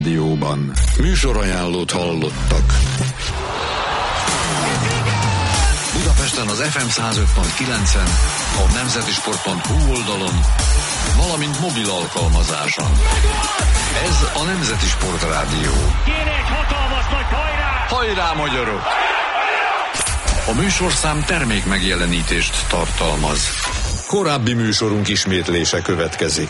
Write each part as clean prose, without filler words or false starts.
Rádióban. Műsorajánlót hallottak. Budapesten az FM 105.9-en, a nemzetisport.hu oldalon, valamint mobil alkalmazáson. Ez a Nemzeti Sport Rádió. Kéne egy hatalmas nagy hajrá! Hajrá, magyarok! A műsorszám termék megjelenítést tartalmaz. Korábbi műsorunk ismétlése következik.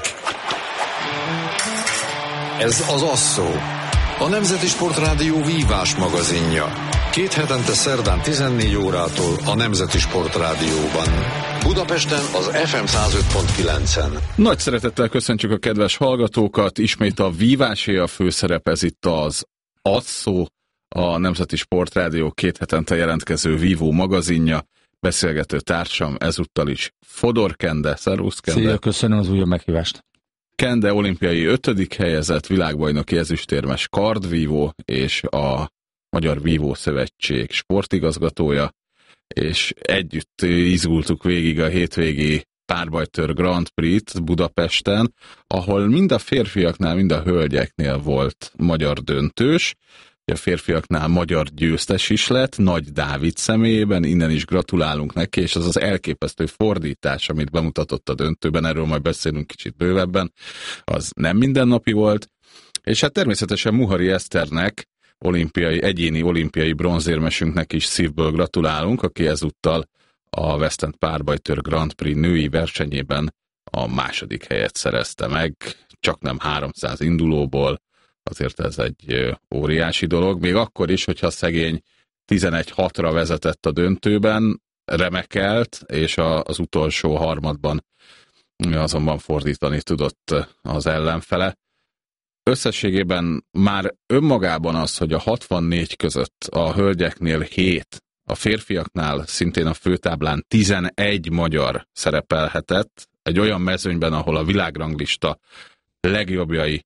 Ez az Asszó, a Nemzeti Sport Rádió vívás magazinja. 2 hetente szerdán 14 órától a Nemzeti Sport Rádióban. Budapesten az FM 105.9-en. Nagy szeretettel köszöntjük a kedves hallgatókat. Ismét a vívásé a főszerep, ez itt az Asszó, a Nemzeti Sport Rádió 2 hetente jelentkező vívó magazinja. Beszélgető társam ezúttal is Fodor Kende. Szervusz, Kende. Szia, köszönöm az újabb meghívást. Kende olimpiai 5. helyezett, világbajnoki ezüstérmes kardvívó és a Magyar Vívó Szövetség sportigazgatója, és együtt izgultuk végig a hétvégi párbajtőr Grand Prix-t Budapesten, ahol mind a férfiaknál, mind a hölgyeknél volt magyar döntős. A férfiaknál magyar győztes is lett, Nagy Dávid személyében, innen is gratulálunk neki, és az az elképesztő fordítás, amit bemutatott a döntőben, erről majd beszélünk kicsit bővebben, az nem mindennapi volt, és hát természetesen Muhari Eszternek, egyéni olimpiai bronzérmesünknek is szívből gratulálunk, aki ezúttal a West End párbajtőr Grand Prix női versenyében a 2. helyet szerezte meg, csaknem 300 indulóból. Azért ez egy óriási dolog, még akkor is, hogyha szegény 11-6-ra vezetett a döntőben, remekelt, és az utolsó harmadban azonban fordítani tudott az ellenfele. Összességében már önmagában az, hogy a 64 között a hölgyeknél 7, a férfiaknál szintén a főtáblán 11 magyar szerepelhetett, egy olyan mezőnyben, ahol a világranglista legjobbjai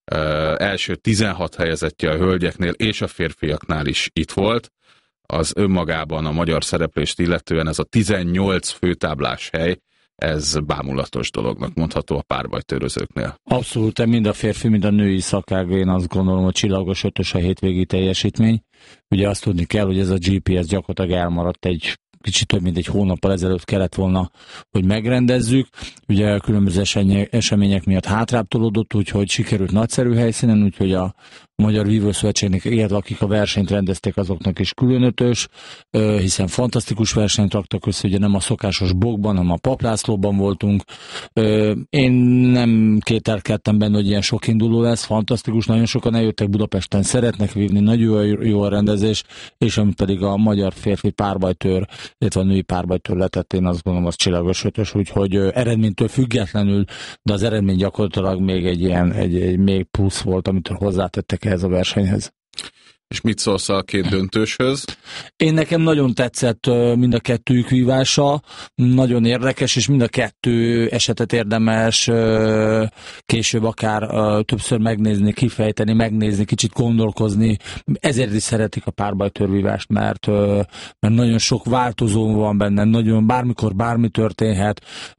első 16 helyezettje a hölgyeknél és a férfiaknál is itt volt, az önmagában a magyar szereplést illetően ez a 18 főtáblás hely, ez bámulatos dolognak mondható a párbajtőrözőknél. Abszolút, mind a férfi, mind a női szakág, én azt gondolom, hogy csillagos 5-ös a hétvégi teljesítmény. Ugye azt tudni kell, hogy ez a GPS gyakorlatilag elmaradt egy kicsit több mint egy hónappal ezelőtt kellett volna, hogy megrendezzük. Ugye a különböző események miatt hátrább tolódott, úgyhogy sikerült nagyszerű helyszínen, úgyhogy a Magyar Vívószövetségnek, illetve akik a versenyt rendezték, azoknak is külön 5-ös, hiszen fantasztikus versenyt raktak össze, ugye nem a szokásos bokban, hanem a Paplászlóban voltunk. Én nem kételkedtem benne, hogy ilyen sok induló lesz, fantasztikus, nagyon sokan eljöttek Budapesten, szeretnek vívni, nagyon jó a rendezés, és ami pedig a magyar férfi párbajtőr, illetve a női párbajtőr letett, én azt gondolom, az csillagos 5-ös, úgyhogy eredménytől függetlenül, de az eredmény gyakorlatilag még egy még plusz volt, amit hozzátettek ehhez a versenyhez. És mit szólsz a 2 döntőshöz? Nekem nagyon tetszett mind a kettőjük vívása, nagyon érdekes, és mind a 2 esetet érdemes később akár többször megnézni, kifejteni, megnézni, kicsit gondolkozni. Ezért is szeretik a párbajtőrvívást, mert nagyon sok változó van benne, nagyon bármikor bármi történhet,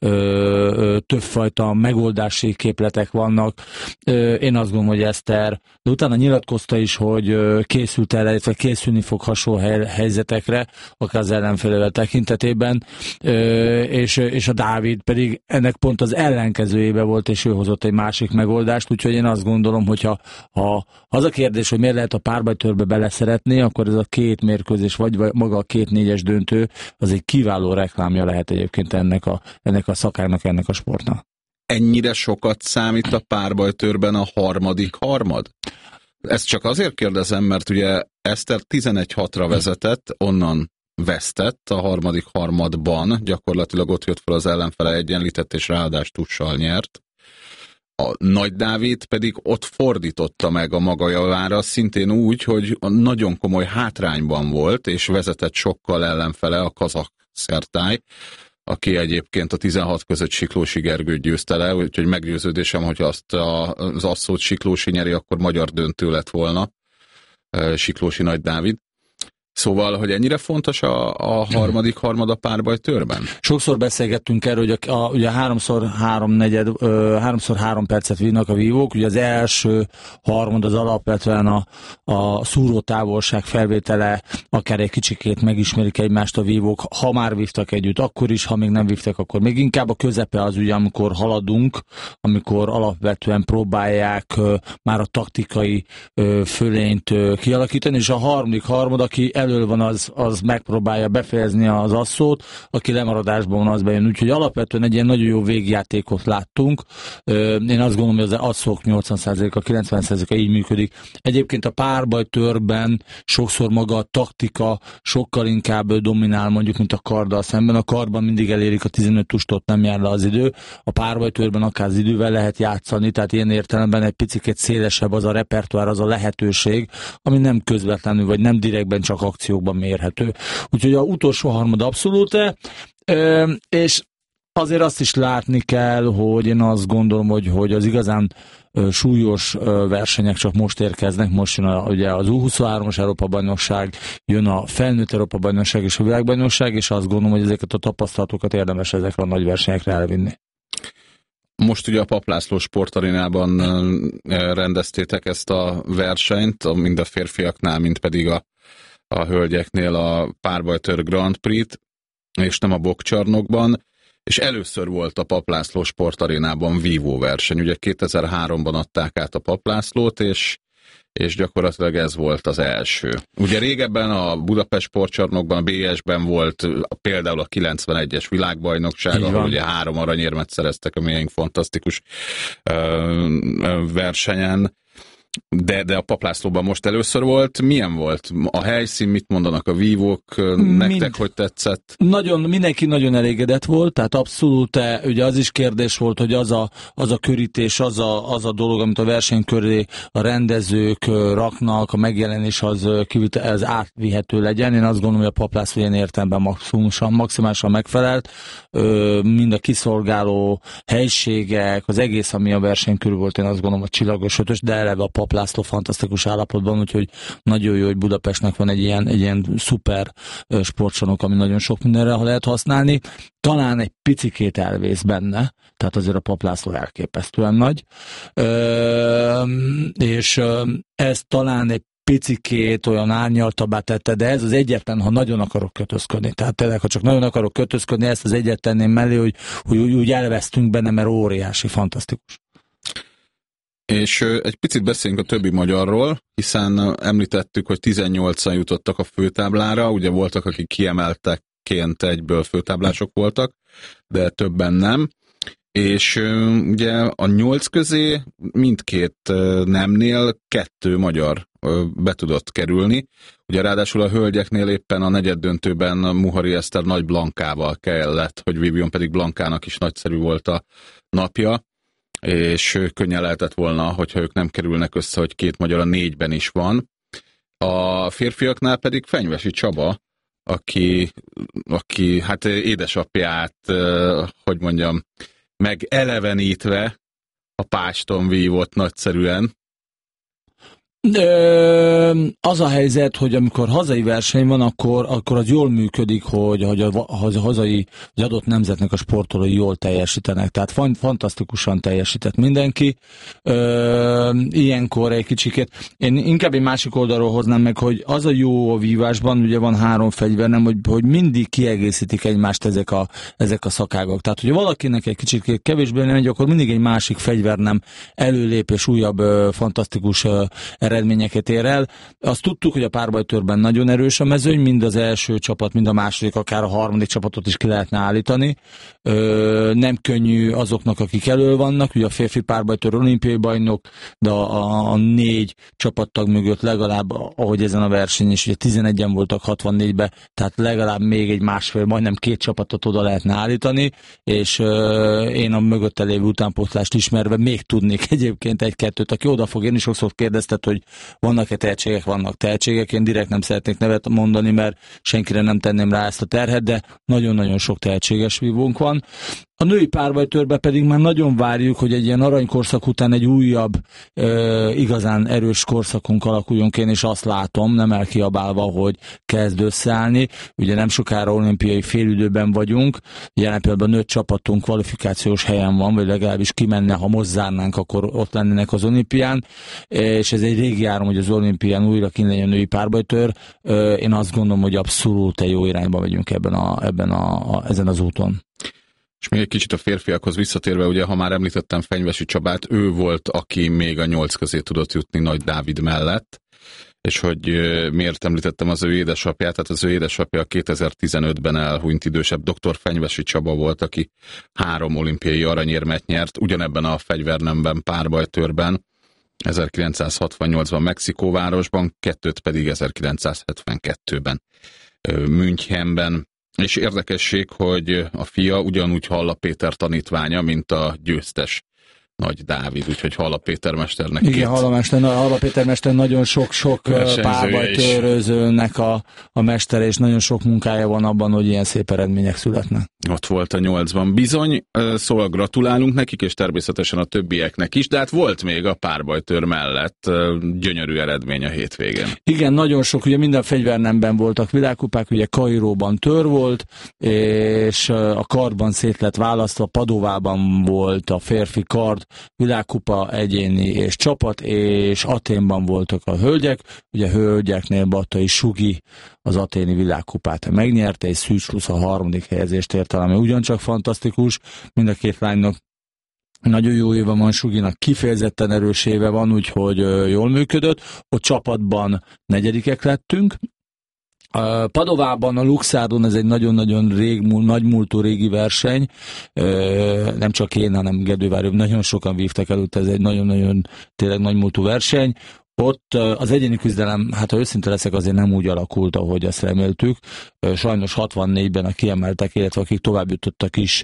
többfajta megoldási képletek vannak. Én azt gondolom, hogy Eszter, de utána nyilatkozta is, hogy készült el, illetve készülni fog hasonló helyzetekre, akár az ellenfélevel tekintetében, és a Dávid pedig ennek pont az ellenkezőjébe volt, és ő hozott egy másik megoldást, úgyhogy én azt gondolom, hogyha az a kérdés, hogy miért lehet a párbajtőrbe beleszeretni, akkor ez a 2 mérkőzés, vagy maga a 2 4-es döntő, az egy kiváló reklámja lehet egyébként ennek a szakának, ennek a sportnak. Ennyire sokat számít a párbajtőrben a harmadik harmad? Ezt csak azért kérdezem, mert ugye Eszter 11-6-ra vezetett, onnan vesztett a harmadik harmadban, gyakorlatilag ott jött fel az ellenfele, egyenlített és ráadásul tussal nyert. A Nagy Dávid pedig ott fordította meg a maga javára, szintén úgy, hogy nagyon komoly hátrányban volt, és vezetett sokkal ellenfele, a kazak Szertály, aki egyébként a 16 között Siklósi Gergőt győzte le, úgyhogy meggyőződésem, hogy azt az Asszót Siklósi nyeri, akkor magyar döntő lett volna, Siklósi Nagy Dávid. Szóval, hogy ennyire fontos a harmadik harmada párbajtőrben? Sokszor beszélgettünk erről, hogy ugye 3x3 percet vinnak a vívók, ugye az első harmad az alapvetően a szúrótávolság felvétele, akár egy kicsikét megismerik egymást a vívók, ha már vívtak együtt, akkor is, ha még nem vívtak, akkor még inkább a közepe az ugye, amikor haladunk, amikor alapvetően próbálják már a taktikai fölényt kialakítani, és a harmadik harmad, aki elől van, az megpróbálja befejezni az asszót, aki lemaradásban van, az bejön. Úgyhogy alapvetően egy ilyen nagyon jó végjátékot láttunk. Én azt gondolom, hogy az asszók 80%-a, 90%-a így működik. Egyébként a párbajtőrben sokszor maga a taktika sokkal inkább dominál, mondjuk, mint a karddal szemben. A kardban mindig elérik a 15 tustot, nem jár le az idő. A párbajtőrben akár az idővel lehet játszani, tehát ilyen értelemben egy picit szélesebb az a repertoár, az a lehetőség, ami nem közvetlenül, vagy nem direktben csak akciókban mérhető. Úgyhogy a utolsó harmad abszolút, és azért azt is látni kell, hogy én azt gondolom, hogy az igazán súlyos versenyek csak most érkeznek, most jön ugye az U23-as Európa-bajnokság, jön a felnőtt Európa-bajnokság és a világbajnokság, és azt gondolom, hogy ezeket a tapasztalatokat érdemes ezekre a nagy versenyekre elvinni. Most ugye a Papp László sportarénában rendeztétek ezt a versenyt, mind a férfiaknál, mind pedig a hölgyeknél a párbajtőr Grand Prix-t, és nem a bokcsarnokban, és először volt a Papp László sportarénában vívó verseny. Ugye 2003-ban adták át a Papp Lászlót, és gyakorlatilag ez volt az első. Ugye régebben a Budapest sportcsarnokban, a BS-ben volt például a 91-es világbajnokság, ahol ugye 3 aranyérmet szereztek a milyen fantasztikus versenyen, de a Papp Lászlóban most először volt. Milyen volt a helyszín, mit mondanak a vívók, nektek hogy tetszett? Mindenki nagyon elégedett volt, tehát abszolút, ugye az is kérdés volt, hogy az a körítés, az a dolog, amit a verseny köré a rendezők raknak, a megjelenés az átvihető legyen. Én azt gondolom, hogy a Papp László ilyen értelemben maximálisan megfelelt. Mind a kiszolgáló helységek, az egész, ami a verseny körül volt, én azt gondolom, a csillagos ötös, de eleve a Papp László fantasztikus állapotban, úgyhogy nagyon jó, hogy Budapestnek van egy ilyen szuper sportcsarnok, ami nagyon sok mindenre lehet használni. Talán egy picikét elvész benne, tehát azért a Papp László elképesztően nagy. És ez talán egy picikét olyan árnyaltabbá tette, de ez az egyetlen, ha nagyon akarok kötözködni. Tehát tényleg, ha csak nagyon akarok kötözködni, ezt az egyet tenném mellé, hogy úgy elvesztünk benne, mert óriási, fantasztikus. És egy picit beszéljünk a többi magyarról, hiszen említettük, hogy 18-an jutottak a főtáblára, ugye voltak, akik kiemeltekként egyből főtáblások voltak, de többen nem. És ugye a 8 közé mindkét nemnél 2 magyar be tudott kerülni. Ugye ráadásul a hölgyeknél éppen a negyeddöntőben Muhari Eszter Nagy Blankával kellett, hogy vívjon, pedig Blankának is nagyszerű volt a napja, és könnyen lehetett volna, hogyha ők nem kerülnek össze, hogy 2 magyar a 4-ben is van. A férfiaknál pedig Fenyvesi Csaba, aki hát édesapját, hogy mondjam, meg elevenítve a páston vívott nagyszerűen. Az a helyzet, hogy amikor hazai verseny van, akkor az jól működik, hogy a hazai, az adott nemzetnek a sportolói jól teljesítenek. Tehát fantasztikusan teljesített mindenki. Ilyenkor egy kicsikét. Én inkább egy másik oldalról hoznám meg, hogy az a jó a vívásban, ugye van 3 fegyver, nem, hogy mindig kiegészítik egymást ezek a szakágok. Tehát, hogy valakinek egy kicsit kevésbé megy, akkor mindig egy másik fegyver nem előlép és újabb fantasztikus eredményeket ér el. Azt tudtuk, hogy a párbajtőrben nagyon erős a mezőny, mind az első csapat, mind a második, akár a harmadik csapatot is ki lehetne állítani. Nem könnyű azoknak, akik elől vannak, ugye a férfi párbajtőr olimpiai bajnok, de a 4 csapattag mögött legalább, ahogy ezen a verseny is, ugye 11-en voltak 64-be, tehát legalább még egy másfél, majdnem 2 csapatot oda lehetne állítani, és én a mögötte lévő utánpótlást ismerve még tudnék egyébként 1-2-t, aki oda fog, én is sokszor kérdezted, hogy vannak-e tehetségek, vannak tehetségek, én direkt nem szeretnék nevet mondani, mert senkire nem tenném rá ezt a terhet, de nagyon-nagyon sok tehetséges vívónk van. A női párbajtőrbe pedig már nagyon várjuk, hogy egy ilyen aranykorszak után egy újabb, igazán erős korszakunk alakuljon ki, és azt látom, nem elkiabálva, hogy kezd összeállni. Ugye nem sokára olimpiai félidőben vagyunk, jelen pillanatban 5 csapatunk kvalifikációs helyen van, vagy legalábbis kimenne, ha most zárnánk, akkor ott lennének az olimpián, és ez egy régi áram, hogy az olimpián újra kint legyen a női párbajtőr. Én azt gondolom, hogy abszolút egy jó irányba megyünk ezen az úton. És még egy kicsit a férfiakhoz visszatérve, ugye, ha már említettem Fenyvesi Csabát, ő volt, aki még a 8 közé tudott jutni Nagy Dávid mellett, és hogy miért említettem az ő édesapját, tehát az ő édesapja 2015-ben elhunyt idősebb dr. Fenyvesi Csaba volt, aki 3 olimpiai aranyérmet nyert, ugyanebben a fegyvernemben, párbajtőrben, 1968-ban Mexikóvárosban, 2 pedig 1972-ben Münchenben. És érdekesség, hogy a fia ugyanúgy Halla Péter tanítványa, mint a győztes Nagy Dávid, úgyhogy Halla Péter mesternek igen, Halla Péter mester nagyon sok párbajtőrözőnek a mester, és nagyon sok munkája van abban, hogy ilyen szép eredmények születnek. Ott volt a 8-ban bizony, szóval gratulálunk nekik, és természetesen a többieknek is, de hát volt még a párbajtőr mellett gyönyörű eredmény a hétvégén. Igen, nagyon sok, ugye minden fegyvernemben voltak világkupák, ugye Kairóban tör volt, és a kardban szét lett választva, Padovában volt a férfi kard, világkupa, egyéni és csapat, és Athénban voltak a hölgyek, ugye a hölgyeknél Battai Sugi az aténi világkupát megnyerte, és Szűcs Lusz a 3. helyezést ért el, ami ugyancsak fantasztikus, mind a 2 lánynak nagyon jó éve van, Suginak kifejezetten erős éve van, úgyhogy jól működött, ott csapatban 4. lettünk. Padovában, a Luxárdon ez egy nagyon-nagyon nagymúltú régi verseny, nem csak én, hanem Gedővárőbb, nagyon sokan vívtak előtt, ez egy nagyon-nagyon tényleg nagymúltú verseny. Ott az egyéni küzdelem, hát ha őszinte leszek, azért nem úgy alakult, ahogy ezt reméltük. Sajnos 64-ben a kiemeltek, illetve akik tovább jutottak is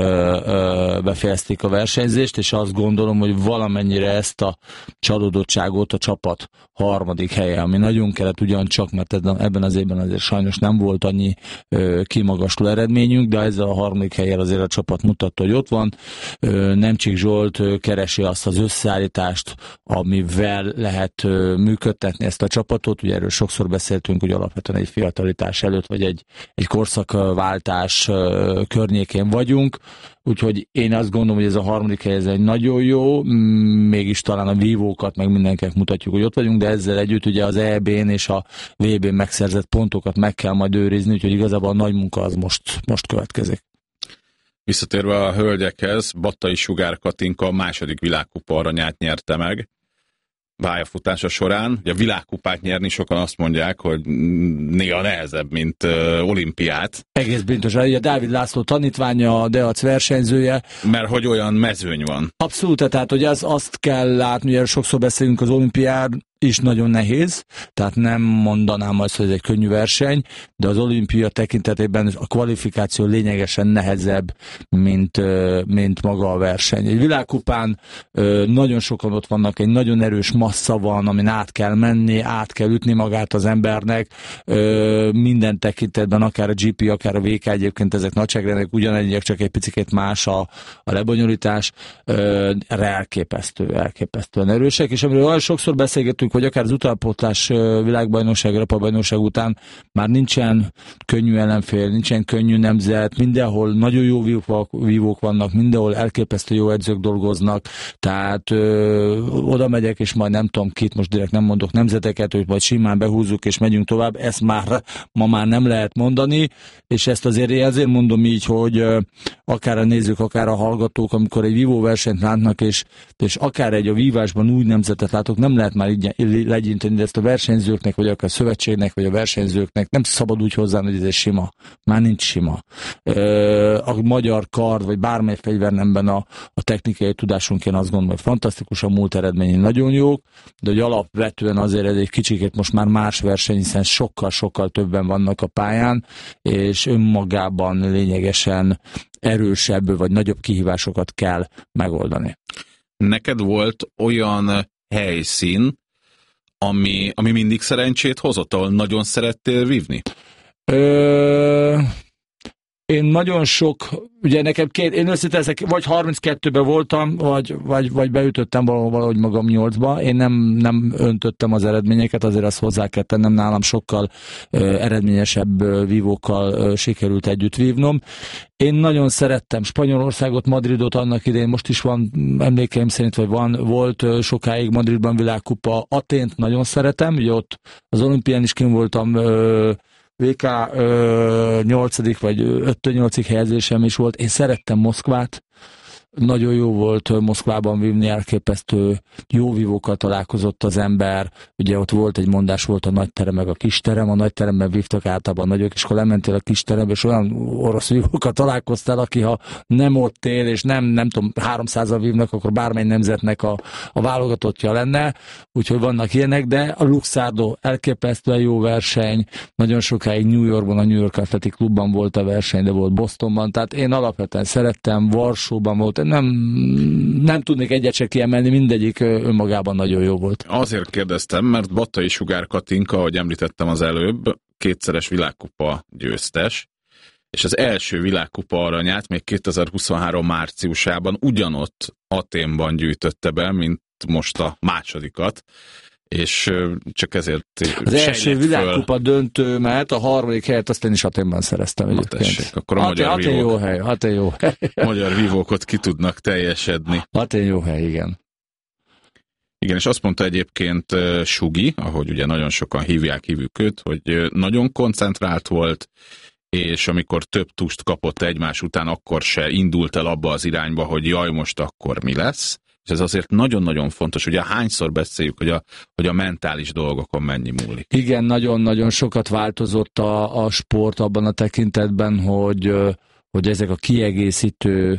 befejezték a versenyzést, és azt gondolom, hogy valamennyire ezt a csalódottságot a csapat 3. helye, ami nagyon kellett ugyancsak, mert ebben az évben azért sajnos nem volt annyi kimagasló eredményünk, de ezzel a 3. helyen azért a csapat mutatta, hogy ott van. Nemcsik Zsolt keresi azt az összeállítást, amivel lehet működtetni ezt a csapatot. Ugye erről sokszor beszéltünk, hogy alapvetően egy fiatalitás előtt, vagy egy korszakváltás környékén vagyunk, úgyhogy én azt gondolom, hogy ez a 3. hely ez egy nagyon jó, mégis talán a vívókat meg mindenkinek mutatjuk, hogy ott vagyunk, de ezzel együtt ugye az EB-n és a VB-n megszerzett pontokat meg kell majd őrizni, úgyhogy igazából a nagy munka az most következik. Visszatérve a hölgyekhez, Battai Sugár Katinka a 2. világkupa aranyát nyerte meg pályafutása során. Ugye a világkupát nyerni, sokan azt mondják, hogy néha nehezebb, mint olimpiát. Egész biztos. A Dávid László tanítványa, a Deac versenyzője. Mert hogy olyan mezőny van. Abszolút, tehát hogy azt kell látni, hogy sokszor beszélünk az olimpián, is nagyon nehéz, tehát nem mondanám azt, hogy ez egy könnyű verseny, de az olimpia tekintetében a kvalifikáció lényegesen nehezebb, mint maga a verseny. Egy világkupán nagyon sokan ott vannak, egy nagyon erős massza van, amin át kell menni, át kell ütni magát az embernek, minden tekintetben, akár a GP, akár a VK, egyébként ezek nagyságrendek ugyanegyek, csak egy picit más a lebonyolítás, elképesztően erősek, és amiről olyan sokszor beszélgetünk, hogy akár az utánpótlás világbajnokság, Európa-bajnokság után már nincsen könnyű ellenfél, nincsen könnyű nemzet, mindenhol nagyon jó vívók vannak, mindenhol elképesztő jó edzők dolgoznak, tehát oda megyek, és majd nem tudom kit, most direkt nem mondok nemzeteket, hogy majd simán behúzzuk, és megyünk tovább, ezt ma már nem lehet mondani, és ezt azért mondom így, hogy akár a nézők, akár a hallgatók, amikor egy vívóversenyt látnak, és akár egy a vívásban új nemzetet látok, nem lehet már így legyinteni, de ezt a versenyzőknek, vagy akár a szövetségnek, vagy a versenyzőknek nem szabad úgy hozzá, hogy ez egy sima. Már nincs sima. A magyar kard, vagy bármely fegyvernemben a technikai tudásunk, én azt gondolom, hogy fantasztikus, a múlt eredményei nagyon jók, de hogy alapvetően azért ez egy kicsikét most már más verseny, hiszen sokkal többen vannak a pályán, és önmagában lényegesen erősebb, vagy nagyobb kihívásokat kell megoldani. Neked volt olyan helyszín, ami mindig szerencsét hozott, ahol nagyon szerettél vívni? Én nagyon sok, ugye nekem én őszintén ezek, vagy 32-ben voltam, vagy beütöttem valahogy magam 8-ba. Én nem öntöttem az eredményeket, azért azt hozzá kell tennem, nálam sokkal eredményesebb vívókkal sikerült együtt vívnom. Én nagyon szerettem Spanyolországot, Madridot annak idején, most is van emlékeim szerint, vagy volt sokáig Madridban világkupa. Atént nagyon szeretem, ugye ott az olimpián is kint voltam, VK 8. vagy 5-8. helyezésem is volt. Én szerettem Moszkvát, nagyon jó volt Moszkvában vívni, elképesztő jó vívókkal találkozott az ember. Ugye ott volt egy mondás, volt a nagyterem meg a kisterem, a nagyteremben vívtak általában nagyok, és akkor lementél a kisterembe, és olyan orosz vívókkal találkoztál, aki ha nem ott él, és nem tudom, 300-al vívnak, akkor bármely nemzetnek a válogatottja lenne, úgyhogy vannak ilyenek, de a Luxardo elképesztően jó verseny, nagyon sokáig New Yorkban, a New York Athletic Clubban volt a verseny, de volt Bostonban, tehát én alapvetően szerettem, Varsóban volt, nem tudnék egyet se kiemelni, mindegyik önmagában nagyon jó volt. Azért kérdeztem, mert Battai Sugár Katinka, ahogy említettem az előbb, 2-szeres világkupa győztes, és az első világkupa aranyát még 2023 márciusában ugyanott Athénban gyűjtötte be, mint most a másodikat, és csak ezért az első világkupa döntő, mert a harmadik helyet azt én is Athénban szereztem egyébként. Akkor a Atén jó hely, Atén jó hely. Magyar vívókot ki tudnak teljesedni. Atén jó hely, igen. Igen, és azt mondta egyébként Sugi, ahogy ugye nagyon sokan hívjuk őt, hogy nagyon koncentrált volt, és amikor több tust kapott egymás után, akkor se indult el abba az irányba, hogy jaj, most akkor mi lesz. És ez azért nagyon-nagyon fontos, ugye hányszor beszéljük, hogy a mentális dolgokon mennyi múlik. Igen, nagyon-nagyon sokat változott a sport abban a tekintetben, hogy ezek a kiegészítő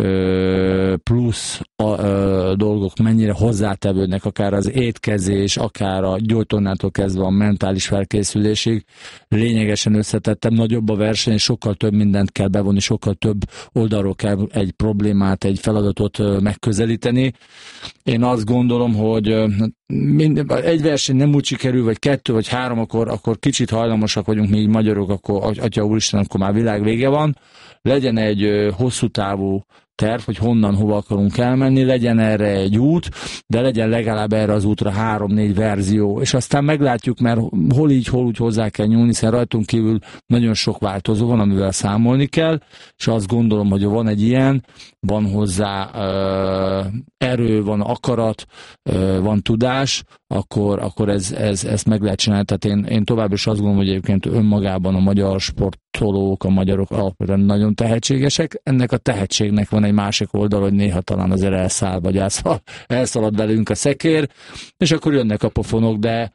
plusz dolgok mennyire hozzátevődnek, akár az étkezés, akár a gyógytornától kezdve a mentális felkészülésig. Lényegesen összetettem, nagyobb a verseny, sokkal több mindent kell bevonni, sokkal több oldalról kell egy problémát, egy feladatot megközelíteni. Én azt gondolom, hogy egy verseny nem úgy sikerül, vagy 2 vagy 3, akkor kicsit hajlamosak vagyunk mi így magyarok, akkor atya úristen, akkor már világ vége van. Legyen egy hosszú távú terv, hogy honnan, hova akarunk elmenni, legyen erre egy út, de legyen legalább erre az útra 3-4 verzió, és aztán meglátjuk, mert hol így, hol úgy hozzá kell nyúlni, hiszen rajtunk kívül nagyon sok változó van, amivel számolni kell, és azt gondolom, hogy van egy ilyen, van hozzá erő, van akarat, van tudás, akkor ezt meg lehet csinálni. Tehát én tovább is azt gondolom, hogy egyébként önmagában a magyar sportolók, a magyarok alapvetően nagyon tehetségesek. Ennek a tehetségnek van egy másik oldal, hogy néha talán azért elszáll, vagy elszalad velünk a szekér, és akkor jönnek a pofonok, de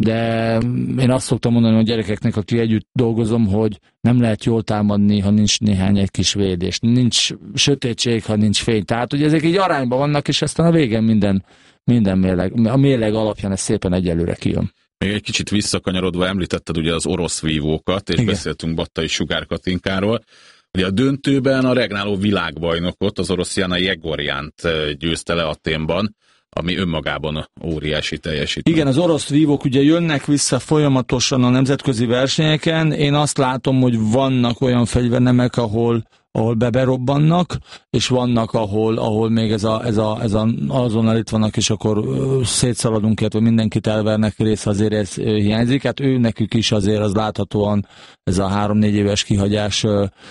én azt szoktam mondani a gyerekeknek, aki együtt dolgozom, hogy nem lehet jól támadni, ha nincs néhány egy kis védés. Nincs sötétség, ha nincs fény. Tehát, hogy ezek így arányban vannak, és aztán a végén minden mérleg alapján ez szépen egyelőre kijön. Még egy kicsit visszakanyarodva említetted ugye az orosz vívókat, és igen, beszéltünk Battai Sugár Katinkáról. Ugye a döntőben a regnáló világbajnokot, az orosz Jana Jegorjánt győzte le Athénban, ami önmagában óriási teljesítmény. Igen, az orosz vívók ugye jönnek vissza folyamatosan a nemzetközi versenyeken. Én azt látom, hogy vannak olyan fegyvernemek, ahol beberobbannak, és vannak, ahol még ez azonnal itt vannak, és akkor szétszaladunk, illetve mindenkit elvernek, rész azért ez hiányzik. Hát ő nekük is azért az láthatóan ez a 3-4 éves kihagyás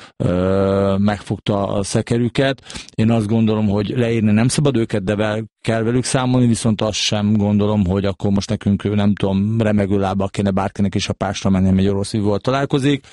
megfogta a szekerüket. Én azt gondolom, hogy leírni nem szabad őket, de kell velük számolni, viszont azt sem gondolom, hogy akkor most nekünk, nem tudom, remegő lábbal kéne bárkinek is a pásra menni, egy orosz vívóval találkozik.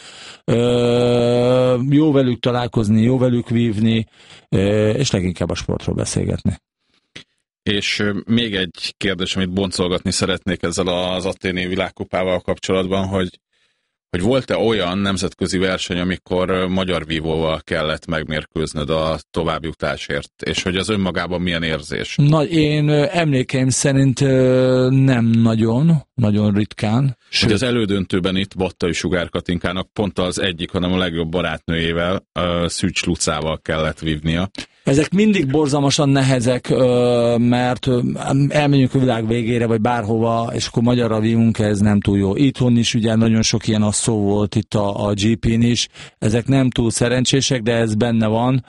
Jó velük találkozni, jó velük vívni, és leginkább a sportról beszélgetni. És még egy kérdés, amit boncolgatni szeretnék ezzel az athéni világkupával kapcsolatban, hogy volt-e olyan nemzetközi verseny, amikor magyar vívóval kellett megmérkőznöd a továbbjutásért, és hogy az önmagában milyen érzés? Én emlékeim szerint nem nagyon ritkán. Sőt, az elődöntőben itt Battai Sugár Katinkának pont az egyik, hanem a legjobb barátnőjével, Szűcs Lucával kellett vívnia. Ezek mindig borzalmasan nehezek, mert elmegyünk a világ végére, vagy bárhova, és akkor magyarra vívunk, ez nem túl jó. Itthon is ugye nagyon sok ilyen szó volt itt a GP-n is, ezek nem túl szerencsések, de ez benne van.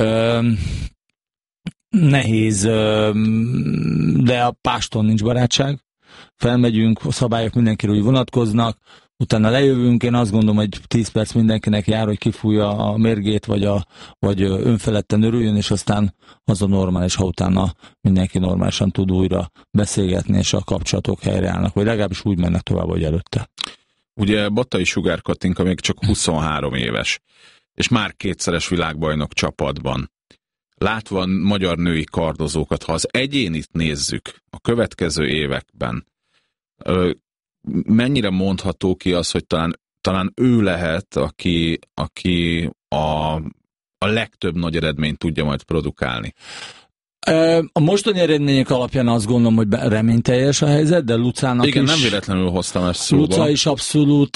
Nehéz, de a páston nincs barátság. Felmegyünk, a szabályok mindenkiről úgy vonatkoznak, utána lejövünk, én azt gondolom, hogy 10 perc mindenkinek jár, hogy kifújja a mérgét, vagy önfeledten örüljön, és aztán az a normális, ha utána mindenki normálisan tud újra beszélgetni, és a kapcsolatok helyreállnak, vagy legalábbis úgy mennek tovább, hogy előtte. Ugye Battai Sugár Katinka még csak 23 éves, és már 2-szeres világbajnok csapatban. Látva magyar női kardozókat, ha az egyénit nézzük a következő években, mennyire mondható ki az, hogy talán ő lehet, aki a legtöbb nagy eredményt tudja majd produkálni? A mostani eredmények alapján azt gondolom, hogy reményteljes a helyzet, de Lucának igen, is... nem véletlenül hoztam ezt szóba. Luca is abszolút,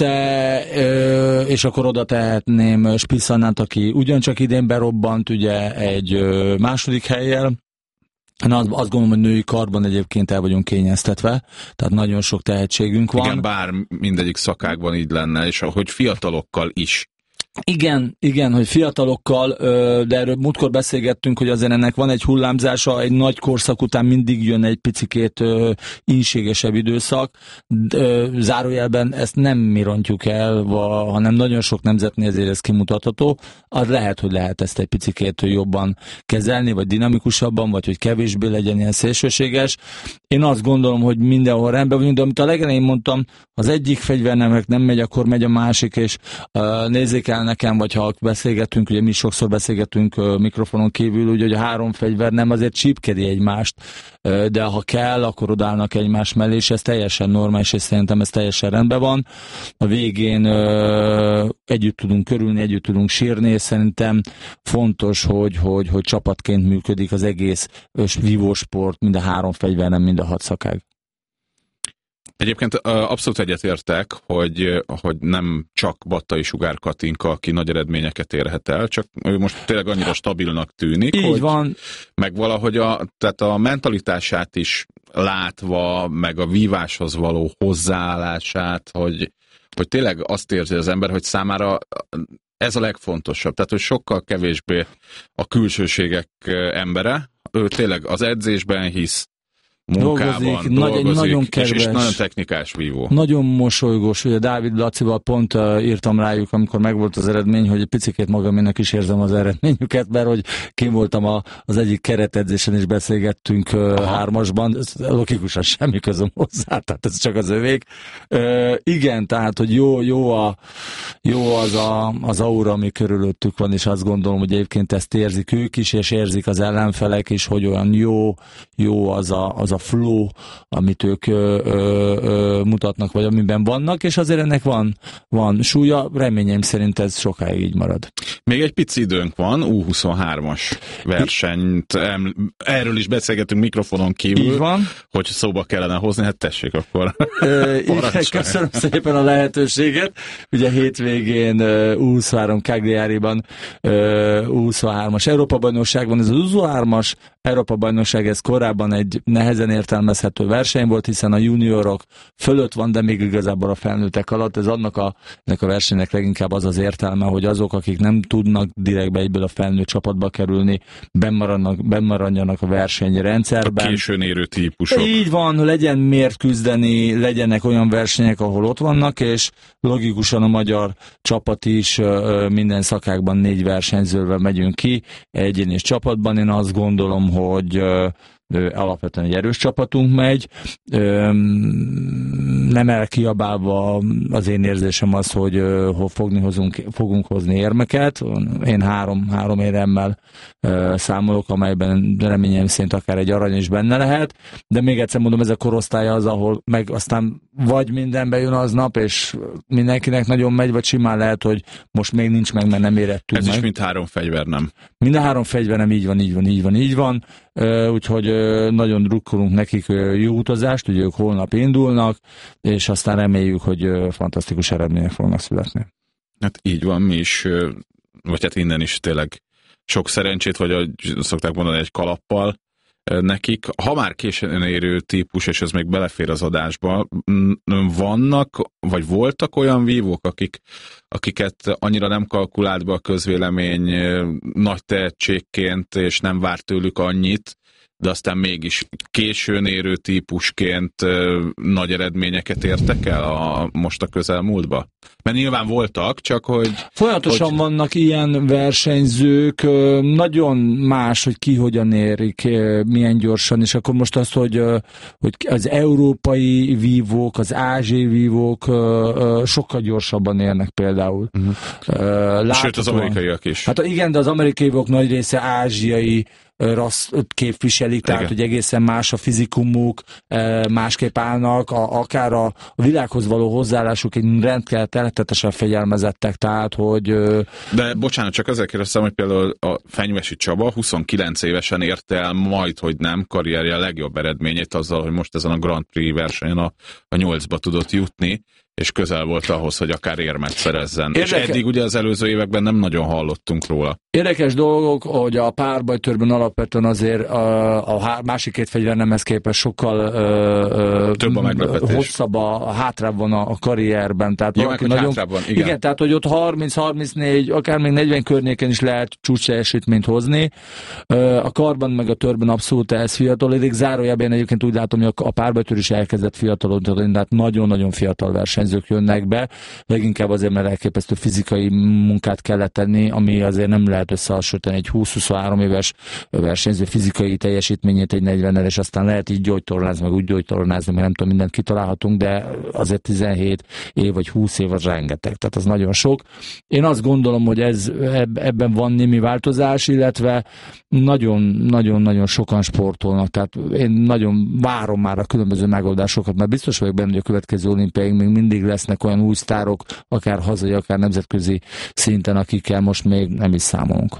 és akkor oda tehetném Spisszanát, aki ugyancsak idén berobbant, ugye egy második hellyel. Én azt gondolom, hogy női karban egyébként el vagyunk kényeztetve, tehát nagyon sok tehetségünk van. Igen, bár mindegyik szakákban így lenne, és hogy fiatalokkal is. Igen, hogy fiatalokkal, de erről múltkor beszélgettünk, hogy azért ennek van egy hullámzása, egy nagy korszak után mindig jön egy picikét ínségesebb időszak. Zárójelben ezt nem mi rontjuk el, hanem nagyon sok nemzetnél ezért ez kimutatható. Az lehet, hogy lehet ezt egy picikét jobban kezelni, vagy dinamikusabban, vagy hogy kevésbé legyen ilyen szélsőséges. Én azt gondolom, hogy mindenhol rendben vagyunk, de amit a legelején mondtam, az egyik fegyvernemnek nem megy, akkor megy a másik, és nézzék el nekem, vagy ha beszélgetünk, ugye mi sokszor beszélgetünk mikrofonon kívül, ugye, hogy a 3 fegyver nem azért csípkedi egymást, de ha kell, akkor odállnak egymás mellé, és ez teljesen normális, és szerintem ez teljesen rendben van. A végén együtt tudunk körülni, együtt tudunk sírni, és szerintem fontos, hogy csapatként működik az egész vívósport, mind a 3 fegyver, nem mind a 6 szakág. Egyébként abszolút egyetértek, hogy nem csak Battai Sugár Katinka, aki nagy eredményeket érhet el, csak ő most tényleg annyira stabilnak tűnik, így hogy van. Meg valahogy tehát a mentalitását is látva, meg a víváshoz való hozzáállását, hogy tényleg azt érzi az ember, hogy számára ez a legfontosabb. Tehát, hogy sokkal kevésbé a külsőségek embere, ő tényleg az edzésben hisz, munkában dolgozik, nagyon és nagyon technikás vívó. Nagyon mosolygós, ugye Dávid Lacival pont írtam rájuk, amikor megvolt az eredmény, hogy egy picikét magaménak is érzem az eredményüket, mert hogy kim voltam az egyik keretedzésen, és beszélgettünk 3-asban, ez logikusan semmi közöm hozzá, tehát ez csak az övék. Igen, tehát, hogy jó az aura, ami körülöttük van, és azt gondolom, hogy egyébként ezt érzik ők is, és érzik az ellenfelek is, hogy olyan jó az a flow, amit ők mutatnak, vagy amiben vannak, és azért ennek van súlya, reményeim szerint ez sokáig így marad. Még egy pici időnk van, U23-as versenyt, erről is beszélgetünk mikrofonon kívül, így van. Hogy szóba kellene hozni, hát tessék akkor. Köszönöm szépen a lehetőséget. Ugye hétvégén U23 Cagliariban U23-as Európa-bajnokság van, ez az U23-as Európa-bajnokság, ez korábban egy nehezen értelmezhető verseny volt, hiszen a juniorok fölött van, de még igazából a felnőttek alatt. Ez ennek a versenynek leginkább az értelme, hogy azok, akik nem tudnak direktbe egyből a felnőtt csapatba kerülni, bennmaradjanak a versenyrendszerben. A későn érő típusok. Így van, legyen miért küzdeni, legyenek olyan versenyek, ahol ott vannak, és logikusan a magyar csapat is minden szakákban 4 versenyzővel megyünk ki, egyén és csapatban. Én azt gondolom, hogy alapvetően egy erős csapatunk megy, nem elkiabálva az én érzésem az, hogy fogunk hozni érmeket. Én 3 éremmel számolok, amelyben reményem szerint akár egy arany is benne lehet, de még egyszer mondom, ez a korosztálya az, ahol meg aztán vagy mindenbe jön aznap, és mindenkinek nagyon megy, vagy simán lehet, hogy most még nincs meg, mert nem érettünk meg. Ez meg. is mind 3 fegyver, nem? Mind a 3 fegyver nem, így van. Úgyhogy nagyon drukkolunk nekik jó utazást, ugye ők holnap indulnak, és aztán reméljük, hogy fantasztikus eredmények fognak születni. Hát így van, mi is, vagy hát innen is tényleg sok szerencsét, vagy ahogy szokták mondani, egy kalappal nekik. Ha már későn érő típus, és ez még belefér az adásba, vannak, vagy voltak olyan vívók, akiket annyira nem kalkulált be a közvélemény nagy tehetségként, és nem várt tőlük annyit, de aztán mégis későn érő típusként nagy eredményeket értek el most a közelmúltba? Mert nyilván voltak, csak hogy... Folyamatosan vannak ilyen versenyzők, nagyon más, hogy ki hogyan érik, milyen gyorsan, és akkor most az, hogy az európai vívók, az ázsiai vívók sokkal gyorsabban érnek például. Sőt, az amerikaiak is. Hát igen, de az amerikai vívók nagy része ázsiai raszt képviselik, tehát igen, hogy egészen más a fizikumuk, másképp állnak, akár a világhoz való hozzáállásuk egy rendkívül fegyelmezettek, tehát hogy... De bocsánat, csak azért kérdeztem, hogy például a Fenyvesi Csaba 29 évesen érte el majd, hogy nem, karrierje a legjobb eredményét azzal, hogy most ezen a Grand Prix versenyen a 8-ba tudott jutni, és közel volt ahhoz, hogy akár érmet szerezzen. És eddig ugye az előző években nem nagyon hallottunk róla. Érdekes dolgok, hogy a párbajtőrben alapvetően azért a másik két fegyvernemhez képest sokkal több a meglepetés. Hosszabb, hátrább van a karrierben. Tehát jó, hogy nagyon, hátrább van, igen, tehát hogy ott 30-34, akár még 40 környéken is lehet csúcsteljesítményt hozni. A karban meg a törben abszolút ez fiatalodik. Zárójában egyébként úgy látom, hogy a párbajtőr is elkezdett fiatalodni, tehát nagyon-nagyon fiatal versenyzők jönnek be. Leginkább azért, mert elképesztő fizikai munkát kellett tenni, ami azért nem lehet összehasonlítani egy 20-23 éves versenyző fizikai teljesítményét egy 40-nel, és aztán lehet így gyógytornázni, meg úgy gyógytornázni, mert nem tudom, mindent kitalálhatunk, de azért 17 év vagy 20 év az rengeteg, tehát az nagyon sok. Én azt gondolom, hogy ebben van némi változás, illetve nagyon-nagyon sokan sportolnak, tehát én nagyon várom már a különböző megoldásokat, mert biztos vagyok benne, hogy a következő olimpiáig még mindig lesznek olyan új sztárok, akár hazai, akár nemzetközi szinten, akikkel most még nem is számolunk.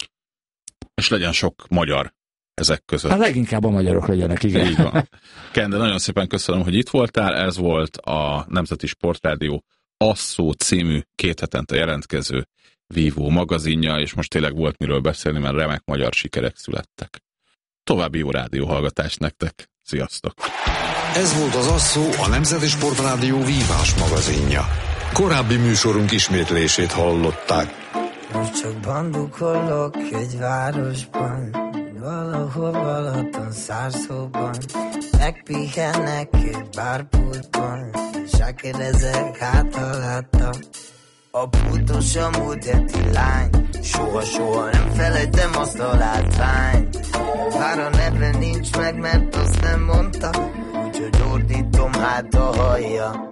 És legyen sok magyar ezek között. Hát leginkább a magyarok legyenek, igen. Így van. Kende, nagyon szépen köszönöm, hogy itt voltál. Ez volt a Nemzeti Sportrádió Asszó című 2 hetente jelentkező vívó magazinja, és most tényleg volt miről beszélni, mert remek magyar sikerek születtek. További jó rádióhallgatást nektek. Sziasztok! Ez volt az Asszó, a Nemzeti Sportrádió vívás magazinja. Korábbi műsorunk ismétlését hallották. Most csak bandukolok egy városban, valahol Balaton Szárszóban, megpihennek egy bárpultban, és rákérdezek hátaláltam. A pultos a múlt heti lány, soha nem felejtem azt a látványt. Bár a neve nincs meg, mert azt nem mondta, úgyhogy ordítom, hát a hallja.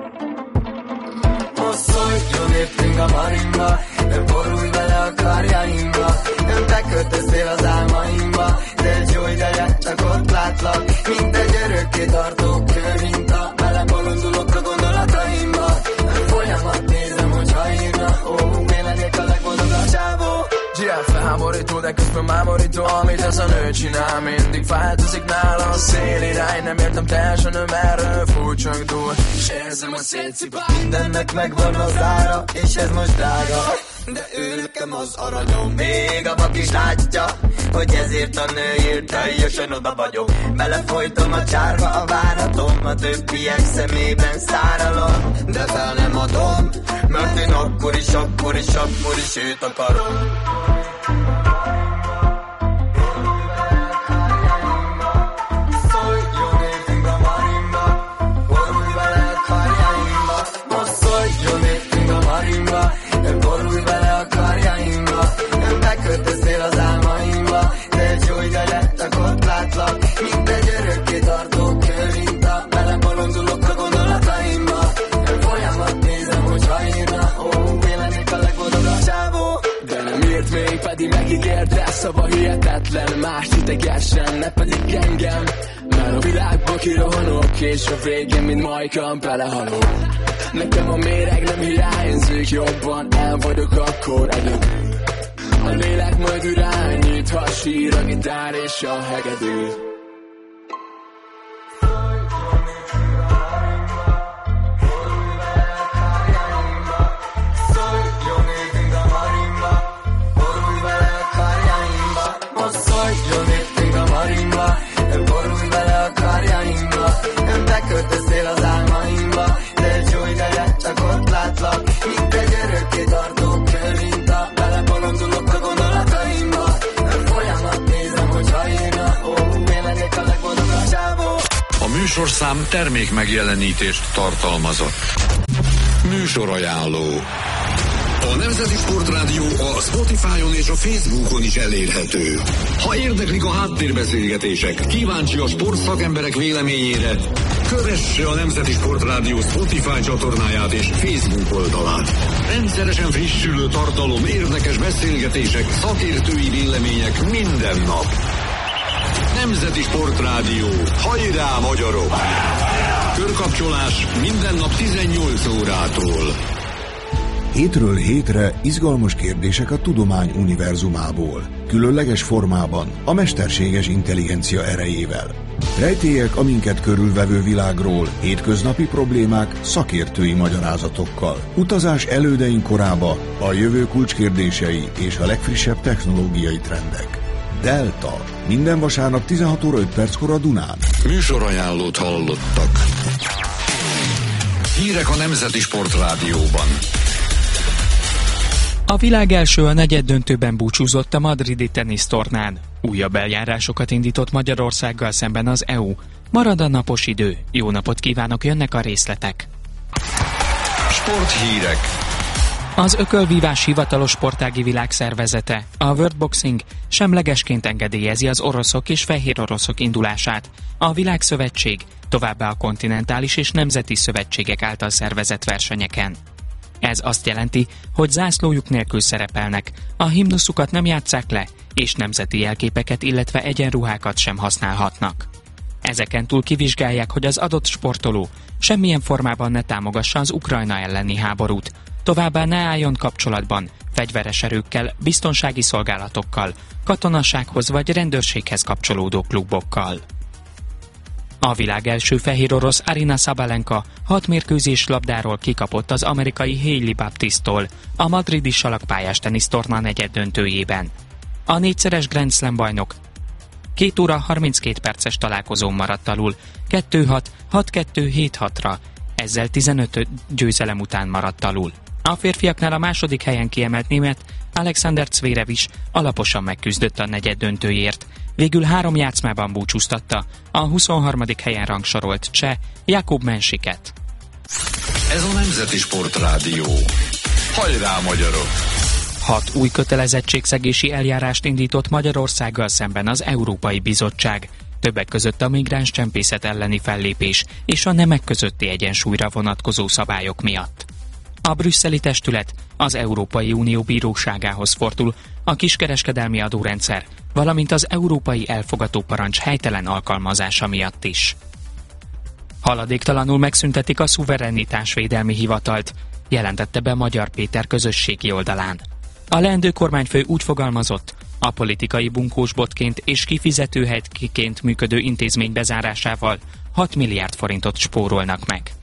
Szóljon értünk a marimba, de borulj bele a karjaimba. Nem beköltöztél az álmaimba, de egy jó ideje, csak ott látlak. Mint egy örökké tartó körhinta, belebolondulok a gondolataimba. Folyamat nézem, hogy ha írna, én lennék a legboldogabb csávó. GL felháborító, de közben mámorító, amit ez a nő csinál. Mindig változik nála a szélirány, nem értem teljesen, ő merről fúj, csak túl. És érzem a szétszipát. Mindennek megvan az ára, és ez most drága, de ő nekem az aranyom. Még a vak is látja, hogy ezért a nőért teljesen oda vagyok. Belefolytom a csárba a váratom, a többiek szemében száralom. De fel nem adom, mert én akkor is őt akarom. Szóljon értünk a marimba, borulj bele a karjaimba. Most szóljon értünk a marimba, borulj bele a karjaimba. Nem beköltöztél az álmaimba, de egy jó ideje, csak ott látlak. Mint egy örökké tartó körhinta, belebolondulok a gondolataimba. Folyamat nézem, hogy ha írna, én lennék a legboldogabb csávó. De nem írt még, pedig megígérte, szava hihetetlen. Más idegessen, ne pedig engem, mert a világból kirohanok, és a végén, mint majkam, belehalok. Nekem a méreg nem hiányzik, jobban el vagyok akkor egyedül. A lélek majd irányít, ha sír a gitár és a hegedű. Szóljon értünk a marimba, borulj bele a műsorszám termék megjelenítést tartalmazott. Műsorajánló. A Nemzeti Sportrádió a Spotify-on és a Facebookon is elérhető. Ha érdeklik a háttérbeszélgetések, kíváncsi a sportszakemberek véleményére, kövesse a Nemzeti Sportrádió Spotify csatornáját és Facebook oldalát. Rendszeresen frissülő tartalom, érdekes beszélgetések, szakértői vélemények minden nap. Nemzeti Sportrádió. Hajrá, magyarok! Körkapcsolás minden nap 18 órától. Hétről hétre izgalmas kérdések a tudomány univerzumából, különleges formában, a mesterséges intelligencia erejével. Rejtélyek a minket körülvevő világról, hétköznapi problémák szakértői magyarázatokkal. Utazás elődeink korába, a jövő kulcskérdései és a legfrissebb technológiai trendek. Delta. Minden vasárnap 16 óra 5 perckor a Dunán. Műsorajánlót hallottak. Hírek a Nemzeti Sportrádióban. A világ első a negyeddöntőben búcsúzott a madridi tenisztornán. Újabb eljárásokat indított Magyarországgal szemben az EU. Marad a napos idő. Jó napot kívánok, jönnek a részletek. Sporthírek. Az ökölvívás hivatalos sportági világszervezete, a World Boxing semlegesként engedélyezi az oroszok és fehér oroszok indulását. A Világszövetség továbbá a kontinentális és nemzeti szövetségek által szervezett versenyeken. Ez azt jelenti, hogy zászlójuk nélkül szerepelnek, a himnuszukat nem játsszák le, és nemzeti jelképeket, illetve egyenruhákat sem használhatnak. Ezeken túl kivizsgálják, hogy az adott sportoló semmilyen formában ne támogassa az Ukrajna elleni háborút, továbbá ne álljon kapcsolatban fegyveres erőkkel, biztonsági szolgálatokkal, katonasághoz vagy rendőrséghez kapcsolódó klubokkal. A világ első fehér orosz Aryna Sabalenka 6 mérkőzés labdáról kikapott az amerikai Hailey Baptiste-tól a madridi salakpályás tenisztorna negyeddöntőjében. A 4-szeres Grand Slam bajnok 2 óra 32 perces találkozón maradt alul, 2-6, 6-2, 7-6-ra, ezzel 15 győzelem után maradt alul. A férfiaknál a második helyen kiemelt német Alexander Zverev is alaposan megküzdött a negyeddöntőért. Végül 3 játszmában búcsúztatta a 23. helyen rangsorolt cseh Jakub Mensiket. Ez a Nemzeti Sportrádió. Hajrá, magyarok! 6 új kötelezettségszegési eljárást indított Magyarországgal szemben az Európai Bizottság. Többek között a migráns csempészet elleni fellépés és a nemek közötti egyensúlyra vonatkozó szabályok miatt. A brüsszeli testület az Európai Unió bíróságához fordul a kiskereskedelmi adórendszer, valamint az európai elfogató parancs helytelen alkalmazása miatt is. Haladéktalanul megszüntetik a szuverenitásvédelmi hivatalt, jelentette be Magyar Péter közösségi oldalán. A leendő kormányfő úgy fogalmazott, a politikai bunkósbotként és kifizetőhelyként működő intézmény bezárásával 6 milliárd forintot spórolnak meg.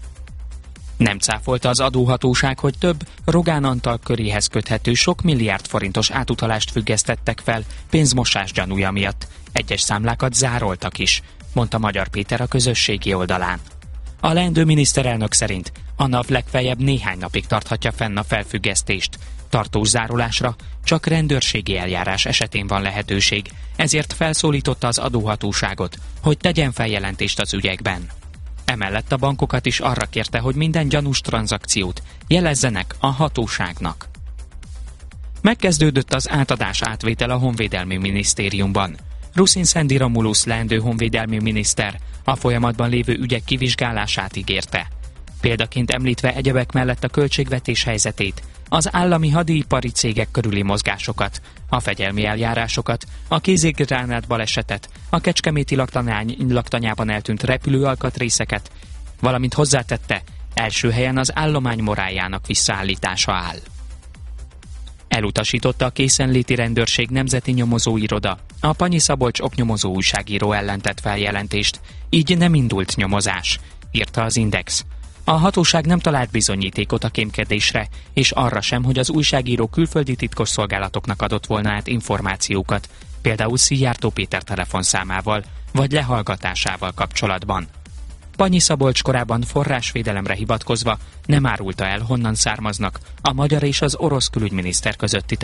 Nem cáfolta az adóhatóság, hogy több Rogán Antal köréhez köthető sok milliárd forintos átutalást függesztettek fel pénzmosás gyanúja miatt. Egyes számlákat zároltak is, mondta Magyar Péter a közösségi oldalán. A leendő miniszterelnök szerint a NAV legfeljebb néhány napig tarthatja fenn a felfüggesztést. Tartós zárolásra csak rendőrségi eljárás esetén van lehetőség, ezért felszólította az adóhatóságot, hogy tegyen feljelentést az ügyekben. Emellett a bankokat is arra kérte, hogy minden gyanús tranzakciót jelezzenek a hatóságnak. Megkezdődött az átadás-átvétel a Honvédelmi Minisztériumban. Ruszin Szendi Romulusz leendő honvédelmi miniszter a folyamatban lévő ügyek kivizsgálását ígérte. Példaként említve egyebek mellett a költségvetés helyzetét, az állami hadipari cégek körüli mozgásokat, a fegyelmi eljárásokat, a kézigránát balesetet, a kecskeméti laktanyában eltűnt repülőalkatrészeket, valamint hozzátette, első helyen az állomány moráljának visszaállítása áll. Elutasította a készenléti rendőrség nemzeti nyomozóiroda a Panyi Szabolcs oknyomozó újságíró ellen tett feljelentést, így nem indult nyomozás, írta az Index. A hatóság nem talált bizonyítékot a kémkedésre, és arra sem, hogy az újságíró külföldi titkosszolgálatoknak adott volna át információkat, például Szijjártó Péter telefonszámával, vagy lehallgatásával kapcsolatban. Panyi Szabolcs korábban forrásvédelemre hivatkozva nem árulta el, honnan származnak a magyar és az orosz külügyminiszter közötti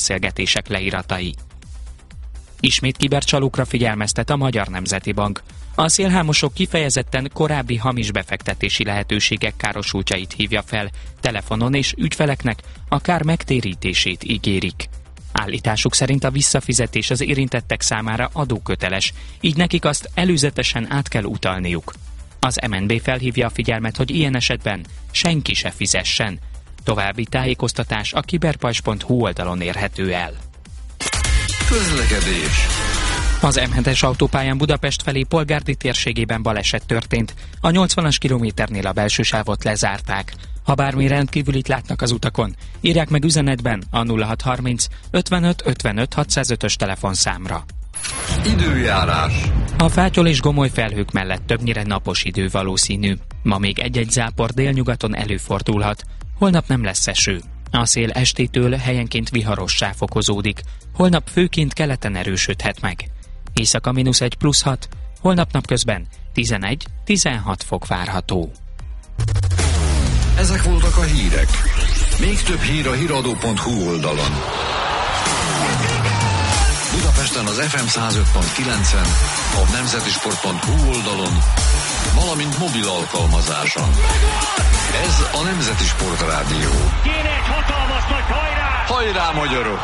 telefonbeszélgetések leíratai. Ismét kibercsalókra figyelmeztet a Magyar Nemzeti Bank. A szélhámosok kifejezetten korábbi hamis befektetési lehetőségek károsultjait hívja fel, telefonon és ügyfeleknek a kár megtérítését ígérik. Állításuk szerint a visszafizetés az érintettek számára adóköteles, így nekik azt előzetesen át kell utalniuk. Az MNB felhívja a figyelmet, hogy ilyen esetben senki se fizessen. További tájékoztatás a kiberpajzs.hu oldalon érhető el. Közlekedés. Az M7-es autópályán Budapest felé Polgárdi térségében baleset történt. A 80-as kilométernél a belső sávot lezárták. Ha bármi rendkívülit látnak az utakon, írják meg üzenetben a 0630 55 55 605-ös telefonszámra. Időjárás. A fátyol és gomoly felhők mellett többnyire napos idő valószínű. Ma még egy-egy zápor délnyugaton előfordulhat. Holnap nem lesz eső. A szél estétől helyenként viharossá fokozódik. Holnap főként keleten erősödhet meg. Éjszaka -1+6, holnap napközben 11-16 fok várható. Ezek voltak a hírek. Még több hír a hiradó.hu oldalon. Budapesten az FM 105.9-en, a nemzetisport.hu oldalon, valamint mobil alkalmazáson. Ez a Nemzeti Sport Rádió. Kéne egy hatalmas nagy hajrá! Hajrá, magyarok!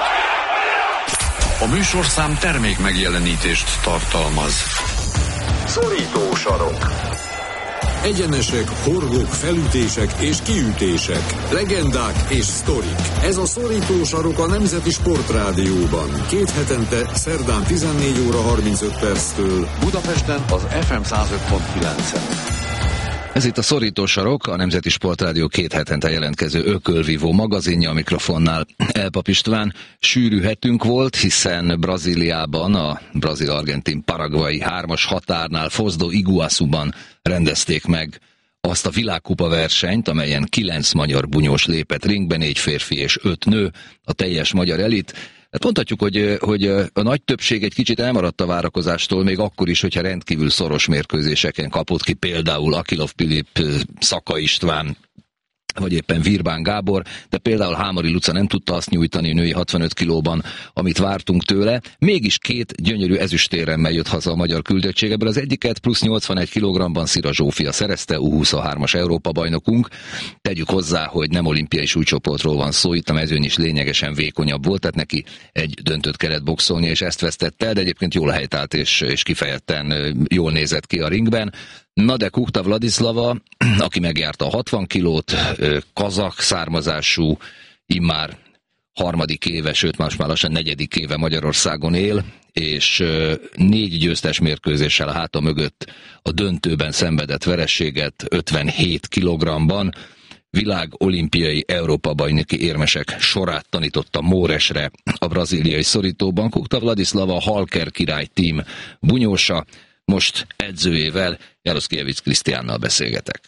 A műsorszám termék megjelenítést tartalmaz. Szorító sarok. Egyenesek, horgok, felütések és kiütések, legendák és sztorik. Ez a Szorító sarok a Nemzeti Sport Rádióban. 2 hetente, szerdán 14 óra 35 perctől. Budapesten az FM 105.9-en. Ez itt a Szorító sarok, a Nemzeti Sport Rádió 2 hetente jelentkező ökölvívó magazinja, a mikrofonnál Elpap István. Sűrű hetünk volt, hiszen Brazíliában, a brazil-argentin paraguayi 3-as határnál, Foz do Iguaçuban rendezték meg azt a világkupa versenyt, amelyen 9 magyar bunyós lépett ringbe, 4 férfi és 5 nő, a teljes magyar elit. Hát mondhatjuk, hogy a nagy többség egy kicsit elmaradt a várakozástól, még akkor is, hogyha rendkívül szoros mérkőzéseken kapott ki például Akilov Pilip, Szaka István, vagy éppen Virbán Gábor, de például Hámori Luca nem tudta azt nyújtani női 65 kilóban, amit vártunk tőle. Mégis 2 gyönyörű ezüstéremmel jött haza a magyar küldöttség. Ebből az egyiket plusz 81 kilogramban Szira Zsófia szerezte, U23-as Európa-bajnokunk. Tegyük hozzá, hogy nem olimpiai súlycsoportról van szó, itt a mezőny is lényegesen vékonyabb volt, tehát neki egy döntőt kellett boxolni, és ezt vesztette el, de egyébként jól helytált és kifejezetten jól nézett ki a ringben. Na de Kukta Vladislava, aki megjárta a 60 kilót, kazak származású, immár 3. éve, sőt most már lassan 4. éve Magyarországon él, és 4 győztes mérkőzéssel a háta mögött a döntőben szenvedett vereséget 57 kilogramban. Világ olimpiai Európa-bajnoki érmesek sorát tanította Móresre a brazíliai szorítóban. Kukta Vladislava a Halker király tím bunyósa, most edzőjével, Jaroszkiewicz Krisztiánnal beszélgetek.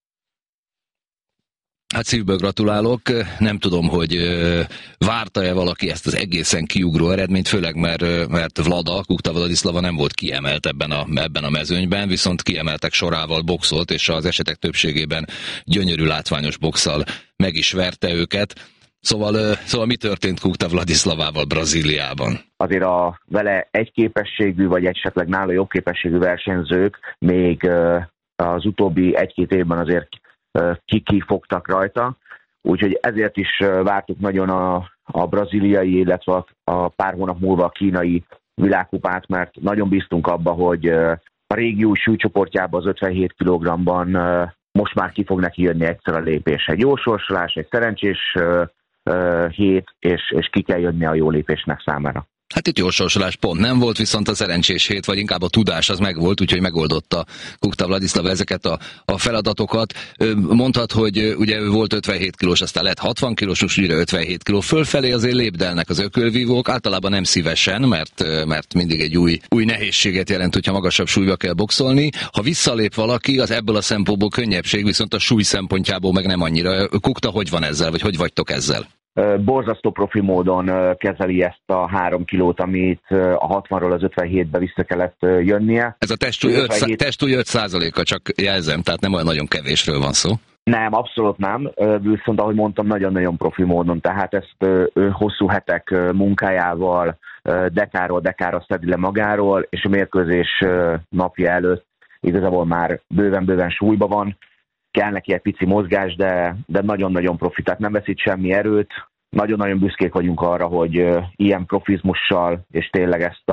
Hát szívből gratulálok, nem tudom, hogy várta-e valaki ezt az egészen kiugró eredményt, főleg mert Vlada, Kukta Vladislava nem volt kiemelt ebben a mezőnyben, viszont kiemeltek sorával boxolt, és az esetek többségében gyönyörű látványos boxsal meg is verte őket. Szóval mi történt Kukta Vladislavával Brazíliában? Azért a vele egy képességű, vagy esetleg nála jobb képességű versenyzők még az utóbbi 1-2 évben azért kifogtak rajta, úgyhogy ezért is vártuk nagyon a brazíliai, illetve a pár hónap múlva a kínai világkupát, mert nagyon bíztunk abba, hogy a régió súlycsoportjában az 57 kg-ban most már ki fog neki jönni egyszer a lépés. Egy jó sorsolás, egy szerencsés hét, és ki kell jönni a jó lépésnek számára. Hát itt jó sorsolás pont nem volt, viszont a szerencsés hét, vagy inkább a tudás az megvolt, úgyhogy megoldotta Kukta Vladislava ezeket a feladatokat. Mondhat, hogy ugye ő volt 57 kilós, aztán lett 60 kilós, most újra 57 kiló. Fölfelé azért lépdelnek az ökölvívók, általában nem szívesen, mert mindig egy új nehézséget jelent, hogyha magasabb súlyba kell boxolni. Ha visszalép valaki, az ebből a szempontból könnyebbség, viszont a súly szempontjából meg nem annyira. Kukta, hogy van ezzel, vagy hogy vagytok ezzel? Borzasztó profi módon kezeli ezt a 3 kilót, amit a 60-ról az 57-be vissza kellett jönnie. Ez a testsúly 5%-a, csak jelzem, tehát nem olyan nagyon kevésről van szó. Nem, abszolút nem, viszont ahogy mondtam, nagyon-nagyon profi módon, tehát ezt hosszú hetek munkájával dekára szedi le magáról, és a mérkőzés napja előtt igazából már bőven-bőven súlyban van, kell neki egy pici mozgás, de nagyon-nagyon profi, tehát nem veszít semmi erőt. Nagyon-nagyon büszkék vagyunk arra, hogy ilyen profizmussal, és tényleg ezt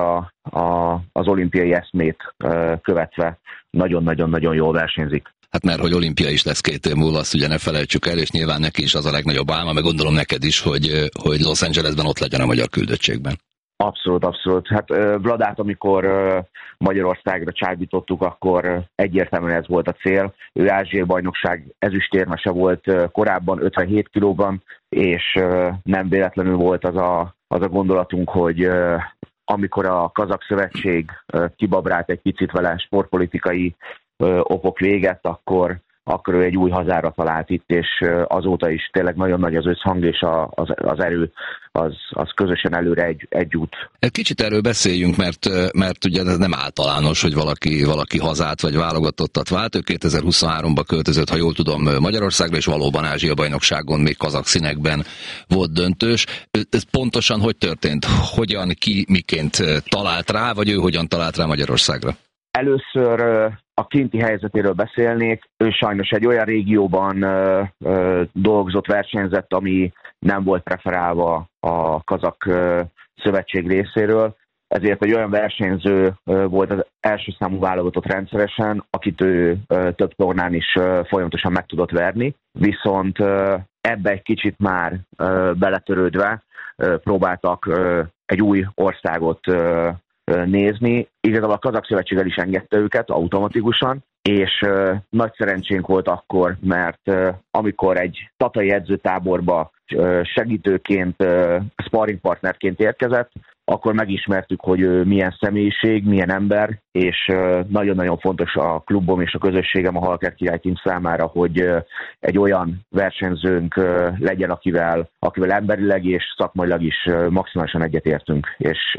az olimpiai eszmét követve nagyon-nagyon-nagyon jól versenyzik. Hát mert hogy olimpia is lesz 2 év múlva, azt ugye ne felejtsük el, és nyilván neki is az a legnagyobb álma, meg gondolom neked is, hogy Los Angelesben ott legyen a magyar küldöttségben. Abszolút. Hát Vladát, amikor Magyarországra csábítottuk, akkor egyértelműen ez volt a cél. Ő ázsiai bajnokság ezüstérmese volt korábban 57 kilóban, és nem véletlenül volt az a gondolatunk, hogy amikor a Kazak Szövetség kibabrált egy picit vele sportpolitikai okok véget, akkor ő egy új hazára talált itt, és azóta is tényleg nagyon nagy az összhang, és az erő az közösen előre egy út. Kicsit erről beszéljünk, mert ugye ez nem általános, hogy valaki hazát vagy válogatottat vált. Ő 2023-ban költözött, ha jól tudom, Magyarországra, és valóban Ázsia-bajnokságon még kazak színekben volt döntős. Ez pontosan hogy történt? Hogyan, ki, miként talált rá, vagy ő hogyan talált rá Magyarországra? Először a kinti helyzetéről beszélnék. Ő sajnos egy olyan régióban dolgozott, versenyzett, ami nem volt preferálva a kazak szövetség részéről. Ezért egy olyan versenyző volt az első számú válogatott rendszeresen, akit ő több tornán is folyamatosan meg tudott verni. Viszont ebbe egy kicsit már beletörődve próbáltak egy új országot nézni. Igazából a Kazak Szövetség el is engedte őket automatikusan, és nagy szerencsénk volt akkor, mert amikor egy tatai edzőtáborba segítőként, sparringpartnerként érkezett, akkor megismertük, hogy ő milyen személyiség, milyen ember, és nagyon-nagyon fontos a klubom és a közösségem, a Halker Király Team számára, hogy egy olyan versenyzőnk legyen, akivel emberileg és szakmailag is maximálisan egyetértünk,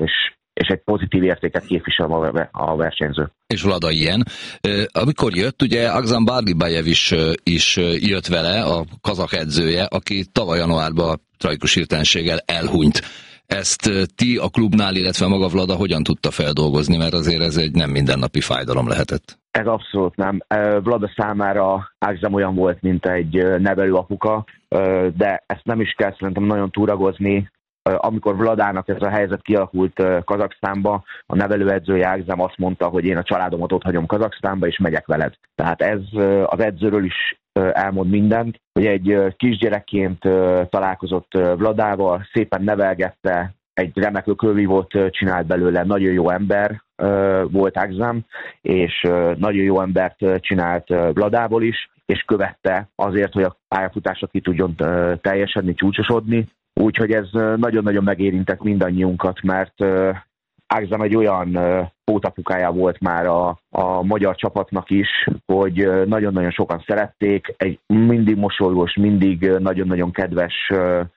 és egy pozitív értéket képvisel a versenyző. És Vlada ilyen. Amikor jött, ugye Agzam Barlibajev is jött vele, a kazak edzője, aki tavaly januárban tragikus hirtelenséggel elhunyt. Ezt ti a klubnál, illetve maga Vlada hogyan tudta feldolgozni, mert azért ez egy nem mindennapi fájdalom lehetett? Ez abszolút nem. Vlada számára Agzam olyan volt, mint egy nevelőapuka, de ezt nem is kell szerintem nagyon túragozni. Amikor Vladának ez a helyzet kialakult Kazaksztánba, a nevelőedzője Agzam azt mondta, hogy én a családomat ott hagyom Kazaksztánba, és megyek veled. Tehát ez az edzőről is elmond mindent, hogy egy kisgyerekként találkozott Vladával, szépen nevelgette, egy remek ökölvívót csinált belőle, nagyon jó ember volt Agzam, és nagyon jó embert csinált Vladából is, és követte azért, hogy a pályafutása ki tudjon teljesedni, csúcsosodni. Úgyhogy ez nagyon-nagyon megérintett mindannyiunkat, mert Agzam egy olyan pótapukája volt már a magyar csapatnak is, hogy nagyon-nagyon sokan szerették, egy mindig mosolygós, mindig nagyon-nagyon kedves,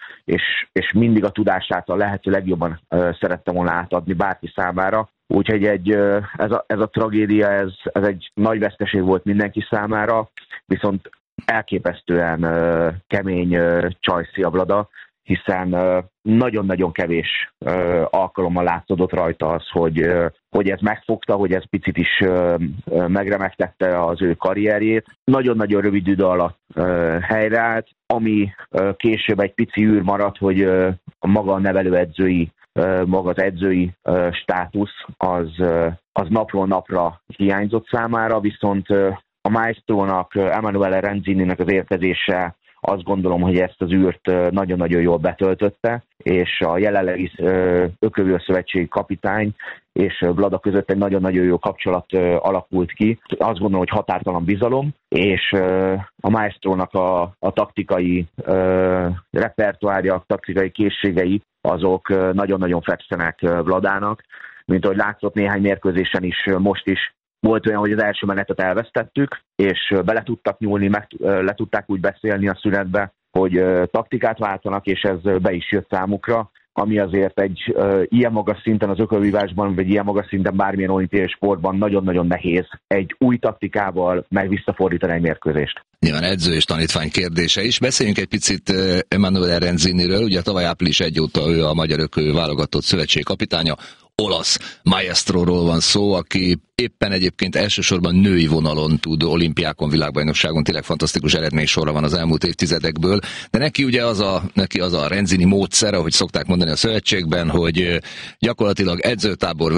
és mindig a tudását a lehető legjobban szerette volna átadni bárki számára. Úgyhogy ez a tragédia, ez egy nagy veszteség volt mindenki számára, viszont elképesztően kemény csajszi a Vlada, hiszen nagyon-nagyon kevés alkalommal látszódott rajta az, hogy ez megfogta, hogy ez picit is megremegtette az ő karrierjét. Nagyon-nagyon rövid idő alatt helyreállt, ami később egy pici űr maradt, hogy maga a nevelőedzői, maga az edzői státusz az napról napra hiányzott számára, viszont a maestrónak, Emanuele Renzininek az érkezése, azt gondolom, hogy ezt az űrt nagyon-nagyon jól betöltötte, és a jelenlegi ökölvívó-szövetségi kapitány és Vlada között egy nagyon-nagyon jó kapcsolat alakult ki. Azt gondolom, hogy határtalan bizalom, és a maestrónak a taktikai repertoárja, taktikai készségei, azok nagyon-nagyon fekszenek Vladának, mint ahogy látszott néhány mérkőzésen is, most is. Volt olyan, hogy az első menetet elvesztettük, és bele tudtak nyúlni, le tudták úgy beszélni a szünetbe, hogy taktikát váltanak, és ez be is jött számukra, ami azért egy ilyen magas szinten az ökölvívásban, vagy ilyen magas szinten bármilyen olimpiai sportban nagyon-nagyon nehéz egy új taktikával meg visszafordítani egy mérkőzést. Nyilván edző és tanítvány kérdése is. Beszéljünk egy picit Emanuele Renziniről, ugye tavaly április 1 óta ő a Magyar Ökölvívó válogatott szövetség kapitánya. Olasz maestróról van szó, aki éppen egyébként elsősorban női vonalon tud olimpiákon, világbajnokságon, tényleg fantasztikus eredménysorra van az elmúlt évtizedekből, de neki ugye az a Renzini módszer, ahogy szokták mondani a szövetségben, hogy gyakorlatilag edzőtábor,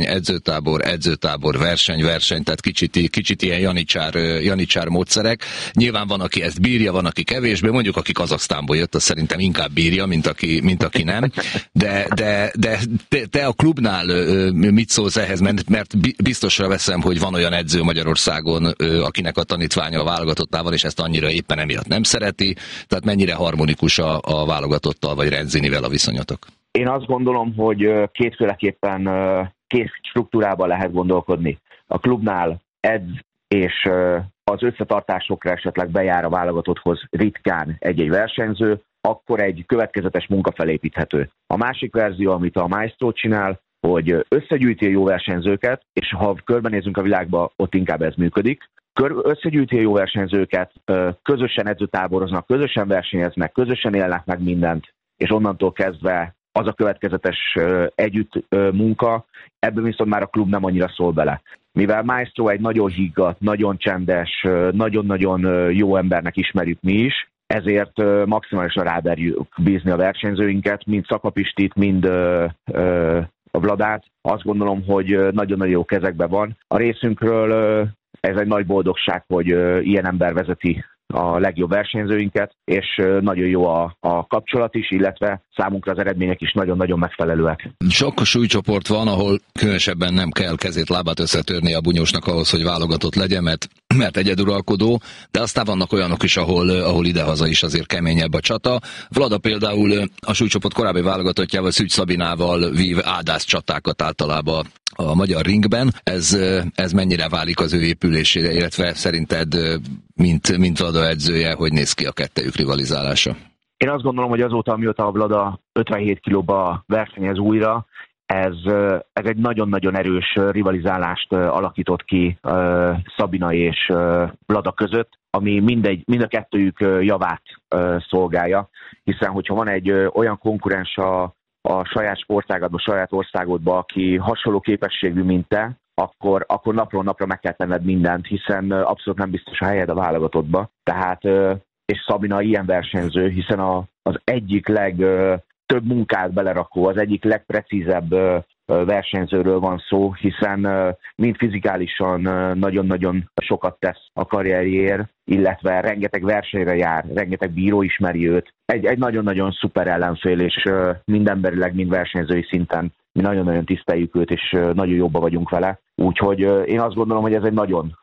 verseny, tehát kicsit ilyen janicsár módszerek. Nyilván van, aki ezt bírja, van, aki kevésbé, mondjuk aki Kazaksztánból jött, az szerintem inkább bírja, mint aki nem. De te a klubnál mit szólsz ehhez, mert biztosra veszem, hogy van olyan edző Magyarországon, akinek a tanítványa a válogatottnál van, és ezt annyira éppen emiatt nem szereti, tehát mennyire harmonikus a válogatottal vagy Renzinivel a viszonyatok? Én azt gondolom, hogy kétféleképpen két struktúrában lehet gondolkodni. A klubnál edz, és az összetartásokra esetleg bejár a válogatotthoz ritkán egy-egy versenyző, akkor egy következetes munka felépíthető. A másik verzió, amit a Maestro csinál, hogy összegyűjti a jó versenyzőket, és ha körbenézünk a világba, ott inkább ez működik. Összegyűjti a jó versenyzőket, közösen edzőtáboroznak, közösen versenyeznek, közösen élnek meg mindent, és onnantól kezdve az a következetes együtt munka, ebben viszont már a klub nem annyira szól bele. Mivel Maestro egy nagyon higgadt, nagyon csendes, nagyon-nagyon jó embernek ismerjük mi is, ezért maximálisan ráberjük bízni a versenyzőinket, mind Szakapistit, mind a Vladát. Azt gondolom, hogy nagyon-nagyon jó kezekben van. A részünkről ez egy nagy boldogság, hogy ilyen ember vezeti a legjobb versenyzőinket, és nagyon jó a kapcsolat is, illetve számunkra az eredmények is nagyon-nagyon megfelelőek. Sok súlycsoport van, ahol különösebben nem kell kezét, lábát összetörni a bunyósnak ahhoz, hogy válogatott legyen, mert egyeduralkodó, de aztán vannak olyanok is, ahol idehaza is azért keményebb a csata. Vlada például a súlycsoport korábbi válogatottjával, Szűcs Szabinával vív áldász csatákat általában a magyar ringben. Ez mennyire válik az ő épülésére, illetve szerinted, mint Vlada edzője, hogy néz ki a kettejük rivalizálása? Én azt gondolom, hogy azóta, amióta a Vlada 57 kilóba versenyez újra, ez egy nagyon-nagyon erős rivalizálást alakított ki Szabina és Vlada között, ami mind a kettőjük javát szolgálja, hiszen hogyha van egy olyan konkurens a saját sportágadban, saját országodban, aki hasonló képességű, mint te, akkor napról napra meg kell tenned mindent, hiszen abszolút nem biztos a helyed a válogatottba. Tehát, és Szabina ilyen versenyző, hiszen az egyik legtöbb munkát belerakó, az egyik legprecízebb versenyzőről van szó, hiszen mind fizikálisan nagyon-nagyon sokat tesz a karrierjéért, illetve rengeteg versenyre jár, rengeteg bíró ismeri őt. Egy nagyon-nagyon szuper ellenfél, és mind emberileg, mind versenyzői szinten mi nagyon-nagyon tiszteljük őt, és nagyon jobban vagyunk vele. Úgyhogy én azt gondolom, hogy ez egy nagyon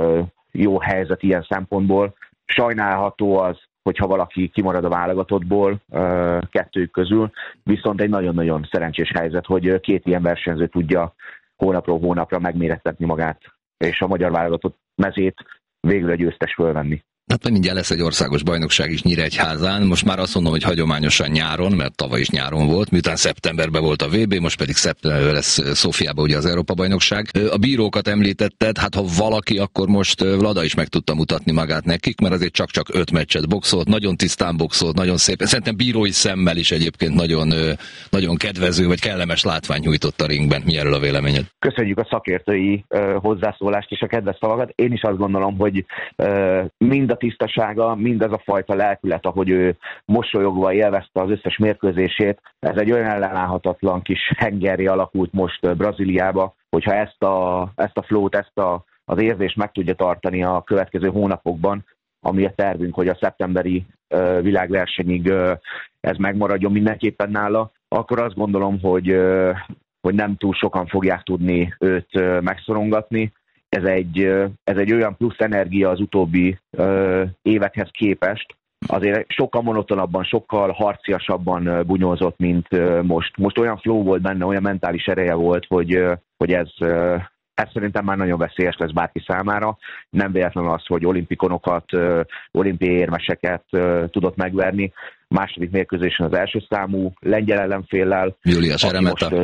jó helyzet ilyen szempontból. Sajnálható az, hogyha valaki kimarad a válogatottból kettőjük közül, viszont egy nagyon-nagyon szerencsés helyzet, hogy két ilyen versenyző tudja hónapról hónapra megmérettetni magát, és a magyar válogatott mezét végül egy győztes fölvenni. Hát mindjárt lesz egy országos bajnokság is Nyíregyházán. Most már azt mondom, hogy hagyományosan nyáron, mert tavaly is nyáron volt, miután szeptemberben volt a VB, most pedig szeptemberben lesz Szófiában ugye az Európa-bajnokság. A bírókat említetted, hát ha valaki, akkor most Vlada is meg tudta mutatni magát nekik, mert azért csak 5 meccset boxolt, nagyon tisztán boxolt, nagyon szépen. Szerintem bírói szemmel is egyébként nagyon kedvező, vagy kellemes látvány nyújtott a ringben. Mi erről a véleményed? Köszönjük a szakértői hozzászólást és a kedves szavakat. Én is azt gondolom, hogy mind a tisztasága, mindez a fajta lelkület, ahogy ő mosolyogva élvezte az összes mérkőzését. Ez egy olyan ellenállhatatlan kis hengerré alakult most Brazíliába, hogyha ezt a flow-t, az érzést meg tudja tartani a következő hónapokban, ami a tervünk, hogy a szeptemberi világversenyig ez megmaradjon mindenképpen nála, akkor azt gondolom, hogy nem túl sokan fogják tudni őt megszorongatni. Ez egy olyan plusz energia az utóbbi évekhez képest. Azért sokkal monotonabban, sokkal harciasabban bunyózott, mint most. Most olyan flow volt benne, olyan mentális ereje volt, hogy ez szerintem már nagyon veszélyes lesz bárki számára. Nem véletlen az, hogy olimpikonokat, olimpiai érmeseket tudott megverni. Második mérkőzésen az első számú lengyel ellenféllel. Juliás Eremeta.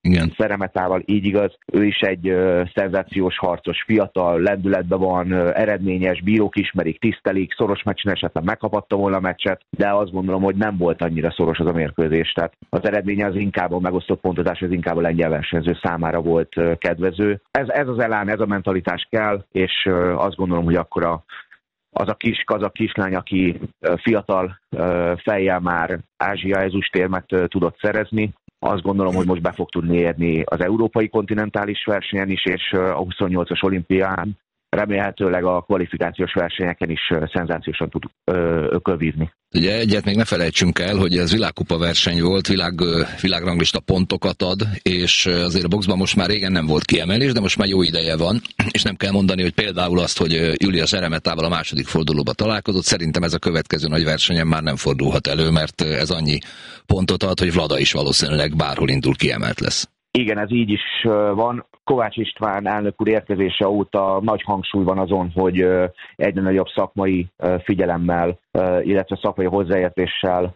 Igen. Szeremetával, így igaz. Ő is egy szenzációs harcos, fiatal, lendületben van, eredményes, bírók ismerik, tisztelik, szoros meccsen esetleg megkapatta volna a meccset, de azt gondolom, hogy nem volt annyira szoros az a mérkőzés. Tehát az eredménye az inkább a megosztott pontozás, az inkább a lengyel versenyző számára volt kedvező. Ez az elán, ez a mentalitás kell, és azt gondolom, hogy akkor az a kis kazak kislány, aki fiatal fejjel már Ázsia ezüstérmet tudott szerezni, azt gondolom, hogy most be fog tudni érni az európai kontinentális versenyen is, és a 28-as olimpián remélhetőleg a kvalifikációs versenyeken is szenzációsan tud ökölvívni. Ugye egyet még ne felejtsünk el, hogy ez világkupa verseny volt, világranglista pontokat ad, és azért a boxban most már régen nem volt kiemelés, de most már jó ideje van, és nem kell mondani, hogy például azt, hogy Julius Eremetával a második fordulóba találkozott, szerintem ez a következő nagy versenyen már nem fordulhat elő, mert ez annyi pontot ad, hogy Vlada is valószínűleg bárhol indul kiemelt lesz. Igen, ez így is van. Kovács István elnök úr érkezése óta nagy hangsúly van azon, hogy egyre nagyobb szakmai figyelemmel, illetve szakmai hozzáértéssel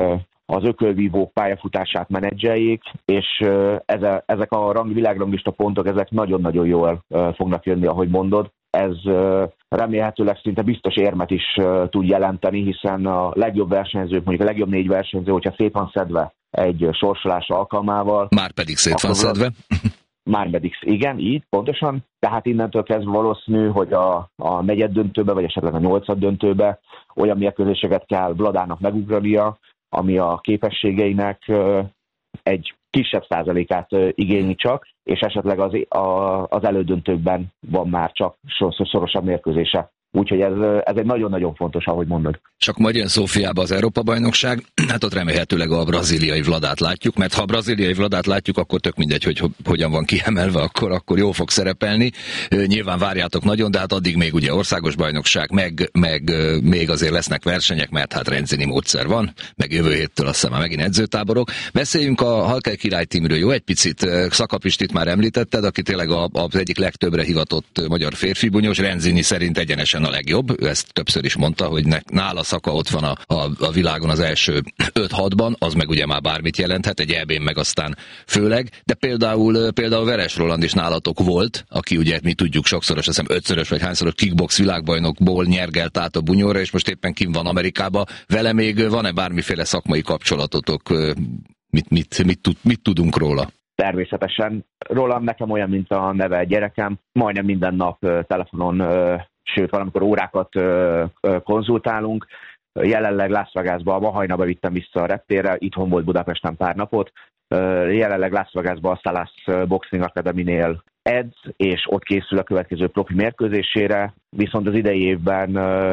az ökölvívók pályafutását menedzseljék, és ezek a világranglista pontok, ezek nagyon-nagyon jól fognak jönni, ahogy mondod. Ez remélhetőleg szinte biztos érmet is tud jelenteni, hiszen a legjobb versenyzők, mondjuk a legjobb 4 versenyző, hogyha szét van szedve egy sorsolás alkalmával. Már pedig szét van szedve. Már pedig, igen, így, pontosan. Tehát innentől kezdve valószínű, hogy a negyed döntőbe, vagy esetleg a 8. döntőbe olyan mérkőzéseket kell Vladának megugrania, ami a képességeinek egy kisebb százalékát igényli csak, és esetleg az elődöntőkben van már csak szorosabb mérkőzése. Úgyhogy ez egy nagyon-nagyon fontos, ahogy mondod. Csak majd jön Szófiába az Európa-bajnokság, hát ott remélhetőleg a brazíliai Vladát látjuk, mert ha a brazíliai Vladát látjuk, akkor tök mindegy, hogy hogyan van kiemelve, akkor jól fog szerepelni. Nyilván várjátok nagyon, de hát addig még ugye országos bajnokság, meg még azért lesznek versenyek, mert hát Renzini módszer van, meg jövő héttől azt hiszem már megint edzőtáborok. Beszéljünk a Halkai Király Tímről, jó? Egy picit Szakapistit már említetted, aki tényleg az egyik legtöbbre hivatott magyar férfi bunyós, Renzini szerint egyenesen a legjobb, ő ezt többször is mondta, hogy nála Szaka ott van a világon az első 5-6-ban, az meg ugye már bármit jelenthet, egy EB-n meg aztán főleg, de például Veres Roland is nálatok volt, aki ugye mi tudjuk sokszoros, azt hiszem 5-szörös vagy hányszoros kickbox világbajnokból nyergelt át a bunyóra, és most éppen kint van Amerikába. Vele még van-e bármiféle szakmai kapcsolatotok? Mit tudunk róla? Természetesen. Roland nekem olyan, mint a neve gyerekem. Majdnem minden nap telefonon, sőt, valamikor órákat konzultálunk. Jelenleg Las Vegasba, ma hajnalba vittem vissza a reptérre, itthon volt Budapesten pár napot. Jelenleg Las Vegasba a Salas Boxing Academy-nél edz, és ott készül a következő profi mérkőzésére. Viszont az idei évben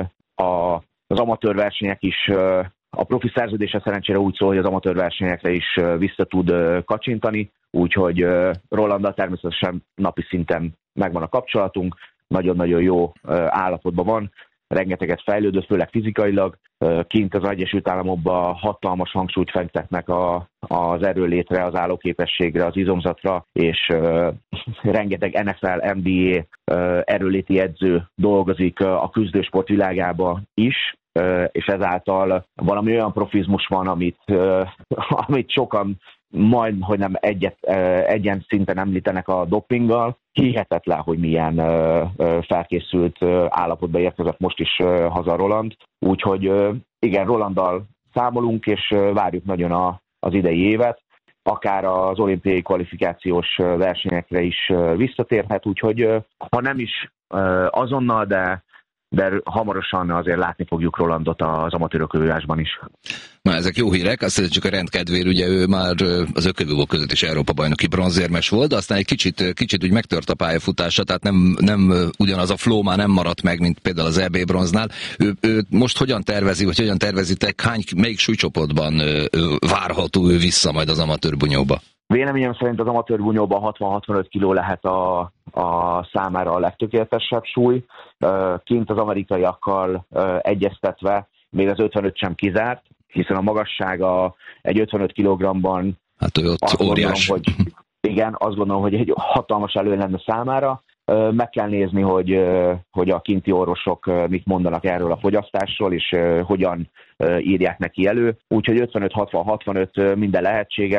az amatőr versenyek is, a profi szerződése szerencsére úgy szól, hogy az amatőr versenyekre is vissza tud kacsintani, úgyhogy Rolanddal természetesen napi szinten megvan a kapcsolatunk, nagyon-nagyon jó állapotban van, rengeteget fejlődött, főleg fizikailag, kint az Egyesült Államokban hatalmas hangsúlyt fektetnek az erőlétre, az állóképességre, az izomzatra, és rengeteg NFL, NBA erőléti edző dolgozik a küzdősport világába is, és ezáltal valami olyan profizmus van, amit sokan majd, hogy nem egyen szinten említenek a dopinggal. Hihetetlen, hogy milyen felkészült állapotba érkezett most is haza Roland. Úgyhogy igen, Rolanddal számolunk, és várjuk nagyon az idei évet. Akár az olimpiai kvalifikációs versenyekre is visszatérhet, úgyhogy ha nem is azonnal, de hamarosan azért látni fogjuk Rolandot az amatőrökövőásban is. Na, ezek jó hírek, azt csak a rendkedvér, ugye ő már az ökövívók között is Európa-bajnoki bronzérmes volt, de aztán egy kicsit úgy megtört a pályafutása, tehát nem ugyanaz a flow már nem maradt meg, mint például az EB bronznál. Ő most hogyan tervezi, vagy hogyan tervezitek, melyik súlycsoportban várható ő vissza majd az amatőrbunyóba? Véleményem szerint az amatőrbunyóban 60-65 kiló lehet a számára a legtökéletesebb súly. Kint az amerikaiakkal egyeztetve még az 55 sem kizárt, hiszen a magassága egy 55 kg-ban hát ő ott óriás. Azt gondolom, hogy egy hatalmas előny lenne számára. Meg kell nézni, hogy a kinti orvosok mit mondanak erről a fogyasztásról, és hogyan írják neki elő. Úgyhogy 55-60-65 minden lehetséges.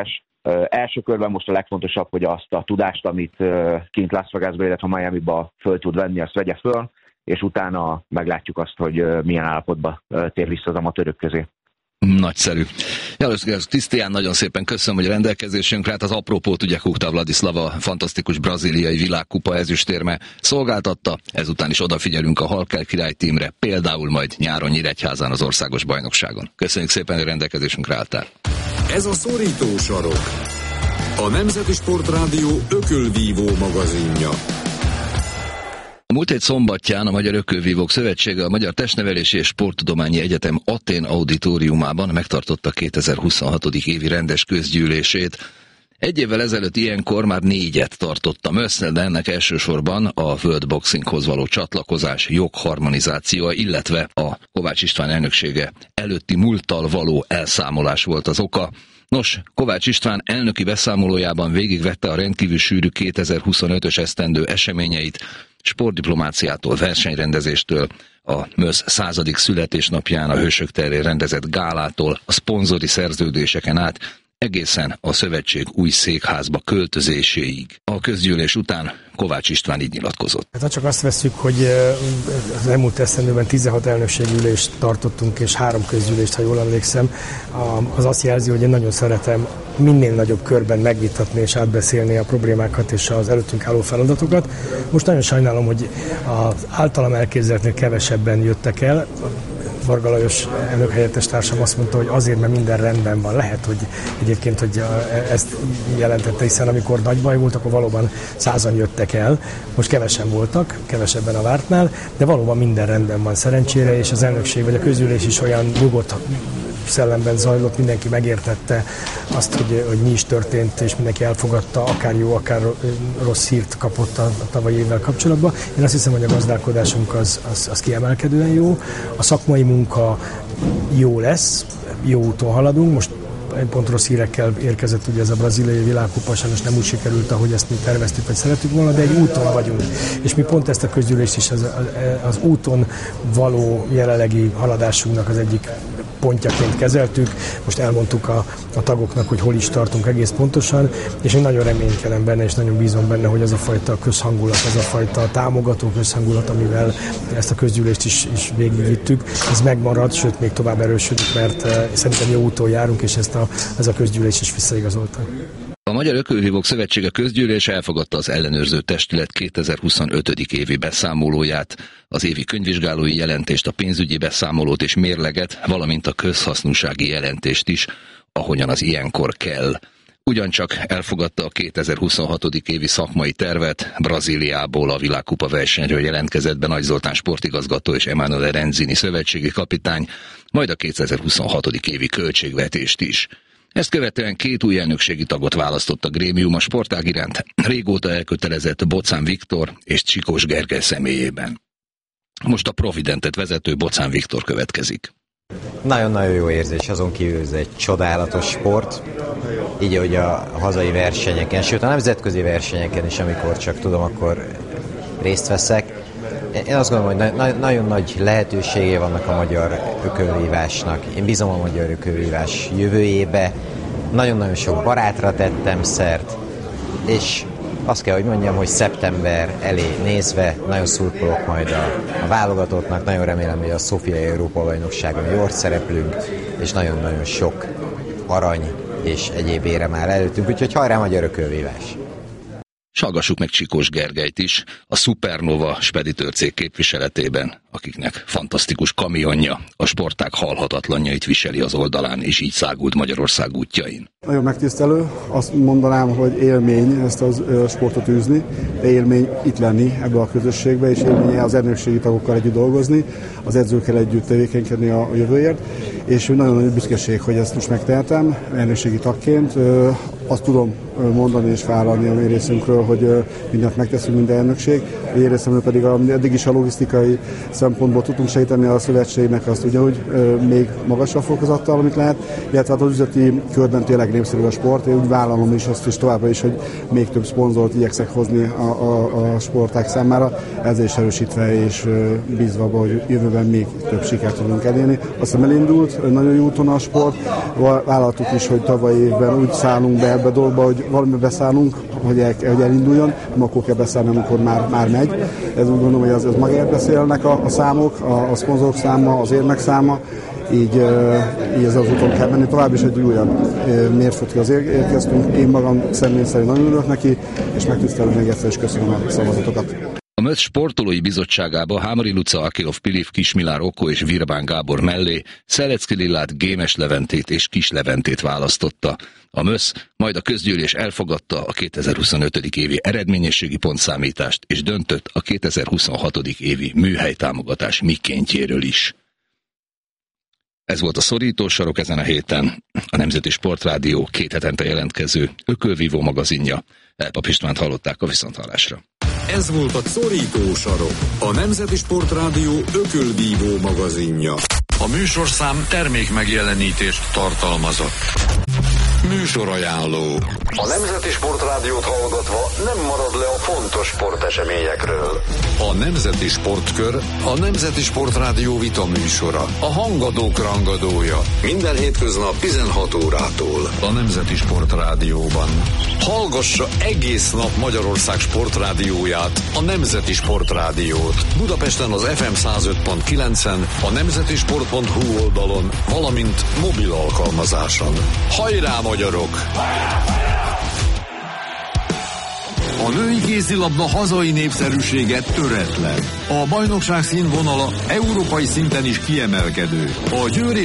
Első körben most a legfontosabb, hogy azt a tudást, amit kint Las Vegasba, illetve Miamiba föl tud venni, azt vegye föl, és utána meglátjuk azt, hogy milyen állapotba tér vissza az amatőrök közé. Nagyszerű. Krisztián, nagyon szépen köszönöm, hogy a rendelkezésünkre. Hát az apropót ugye Kuchta Vladislava fantasztikus brazíliai világkupa ezüstérme szolgáltatta. Ezután is odafigyelünk a Halkel király tímre, például majd nyáron Nyíregyházán az országos bajnokságon. Köszönjük szépen, hogy a rendelkezésünkre álltál. Ez a Szorító sarok, a Nemzeti Sportrádió ökölvívó magazinja. A múlt hét szombatján a Magyar Ökölvívók Szövetsége a Magyar Testnevelési és Sporttudományi Egyetem Athén auditoriumában megtartotta 2026. évi rendes közgyűlését. Egy évvel ezelőtt ilyenkor már 4-et tartottam össze, de ennek elsősorban a World Boxinghoz való csatlakozás, jogharmonizáció, illetve a Kovács István elnöksége előtti múlttal való elszámolás volt az oka. Nos, Kovács István elnöki beszámolójában végigvette a rendkívül sűrű 2025-ös esztendő eseményeit, sportdiplomáciától, versenyrendezéstől, a MÖSZ 100. születésnapján a Hősök terén rendezett gálától, a szponzori szerződéseken át, egészen a szövetség új székházba költözéséig. A közgyűlés után Kovács István így nyilatkozott. Hát csak azt vesszük, hogy az elmúlt esztendőben 16 elnökségülést tartottunk, és 3 közgyűlést, ha jól emlékszem, az azt jelzi, hogy én nagyon szeretem minél nagyobb körben megvitatni és átbeszélni a problémákat és az előttünk álló feladatokat. Most nagyon sajnálom, hogy az általam elképzeltnél kevesebben jöttek el. Varga Lajos elnökhelyettes társam azt mondta, hogy azért, mert minden rendben van. Lehet, hogy egyébként, hogy ezt jelentette, hiszen amikor nagy baj volt, akkor valóban 100-an jöttek el. Most kevesen voltak, kevesebben a vártnál, de valóban minden rendben van szerencsére, és az elnökség vagy a közülés is olyan nyugodt szellemben zajlott, mindenki megértette azt, hogy mi is történt, és mindenki elfogadta, akár jó, akár rossz hírt kapott a tavalyi évvel kapcsolatban. Én azt hiszem, hogy a gazdálkodásunk az kiemelkedően jó. A szakmai munka jó lesz, jó úton haladunk. Most pont rossz hírekkel érkezett ugye ez a brazíliai világkupa, sajnos nem úgy sikerült, ahogy ezt mi terveztük, vagy szerettük volna, de egy úton vagyunk. És mi pont ezt a közgyűlést is az úton való jelenlegi haladásunknak az egyik pontjaként kezeltük. Most elmondtuk a tagoknak, hogy hol is tartunk egész pontosan, és én nagyon reménykedem benne, és nagyon bízom benne, hogy az a fajta közhangulat, az a fajta támogató közhangulat, amivel ezt a közgyűlést is végigvittük, ez megmarad, sőt még tovább erősödik, mert szerintem jó úton járunk, és ez a közgyűlés is visszaigazolta. A Magyar Ökölvívók Szövetsége közgyűlése elfogadta az ellenőrző testület 2025. évi beszámolóját, az évi könyvvizsgálói jelentést, a pénzügyi beszámolót és mérleget, valamint a közhasznúsági jelentést is, ahogyan az ilyenkor kell. Ugyancsak elfogadta a 2026. évi szakmai tervet, Brazíliából a világkupa versenyről jelentkezett be Nagy Zoltán sportigazgató és Emanuele Renzini szövetségi kapitány, majd a 2026. évi költségvetést is. Ezt követően 2 új elnökségi tagot választott a grémium a sportág iránt, régóta elkötelezett Bocán Viktor és Csikós Gergely személyében. Most a Providentet vezető Bocán Viktor következik. Nagyon-nagyon jó érzés, azon kívül ez egy csodálatos sport, így ahogy a hazai versenyeken, sőt a nemzetközi versenyeken is, amikor csak tudom, akkor részt veszek. Én azt gondolom, hogy nagyon nagy lehetőségei vannak a magyar ökölvívásnak. Én bízom a magyar ökölvívás jövőjébe. Nagyon-nagyon sok barátra tettem szert, és azt kell, hogy mondjam, hogy szeptember elé nézve nagyon szurkolok majd a válogatottnak. Nagyon remélem, hogy a Szofiai Európa-bajnokságon jól szereplünk, és nagyon-nagyon sok arany és egyéb érem áll előttünk. Úgyhogy hajrá magyar ökölvívás! S hallgassuk meg Csikós Gergelyt is, a Supernova speditőrcég képviseletében, akiknek fantasztikus kamionja, a sportág halhatatlanjait viseli az oldalán, és így szágult Magyarország útjain. Nagyon megtisztelő, azt mondanám, hogy élmény ezt a sportot űzni, de élmény itt lenni ebbe a közösségbe, és élmény az elnökségi tagokkal együtt dolgozni, az edzőkkel együtt tevékenykedni a jövőért, és nagyon nagy büszkeség, hogy ezt most megtehetem elnökségi tagként. Azt tudom mondani és vállalni a mi részünkről, hogy mindent megteszünk, minden elnökség. Én részemről pedig eddig is a logisztikai szempontból tudtunk segíteni a szövetségnek azt ugyanúgy még magasabb fokozattal, amit lehet, illetve hát az üzleti körben tényleg népszerű a sport. Én úgy vállalom is azt is továbbra is, hogy még több szponzort igyekszek hozni a sporták számára, ezzel is erősítve és bízva abban, hogy jövőben még több sikert tudunk elérni. Azt hiszem elindult, nagyon jó úton a sport. Vállaltuk is, hogy tavaly évben úgy szállunk be ebbe a dologba, hogy valami beszállunk, hogy elinduljon, nem akkor kell beszállni, amikor már megy. Ez úgy gondolom, hogy az magáért beszélnek a számok, a szponzorok száma, az érmek száma, így ez az úton kell menni. Tovább is egy újabb mérföldhöz érkeztünk. Én magam személy szerint nagyon örülök neki, és megtisztelő még egyszer is köszönöm a szavazatokat. A MÖSZ sportolói bizottságába Hámori Luca, Akilov Pilif, Kismilár Okko és Virbán Gábor mellé Szelecki Lillát, Gémes Leventét és Kis Leventét választotta. A MÖSZ majd a közgyűlés elfogadta a 2025. évi eredményességi pontszámítást, és döntött a 2026. évi műhelytámogatás mikéntjéről is. Ez volt a szorítósarok ezen a héten. A Nemzeti Sportrádió 2 hetente jelentkező ökölvívó magazinja. Elpap Istvánt hallották, a viszonthallásra. Ez volt a szorítósarok, a Nemzeti Sportrádió ökölvívó magazinja. A műsorszám termék megjelenítést tartalmazott. Műsorajánló. A Nemzeti Sportrádiót hallgatva nem marad le a fontos sporteseményekről. A Nemzeti Sportkör, a Nemzeti Sportrádió vita műsora, a hangadók rangadója. Minden hétköznap 16 órától a Nemzeti Sportrádióban. Hallgassa egész nap Magyarország sportrádióját, a Nemzeti Sportrádiót. Budapesten az FM 105.9-en, a nemzetisport.hu oldalon, valamint mobil alkalmazáson. Hajrá, magyarok! A női kézilabda hazai népszerűsége töretlen. A bajnokság színvonala európai szinten is kiemelkedő. A Győri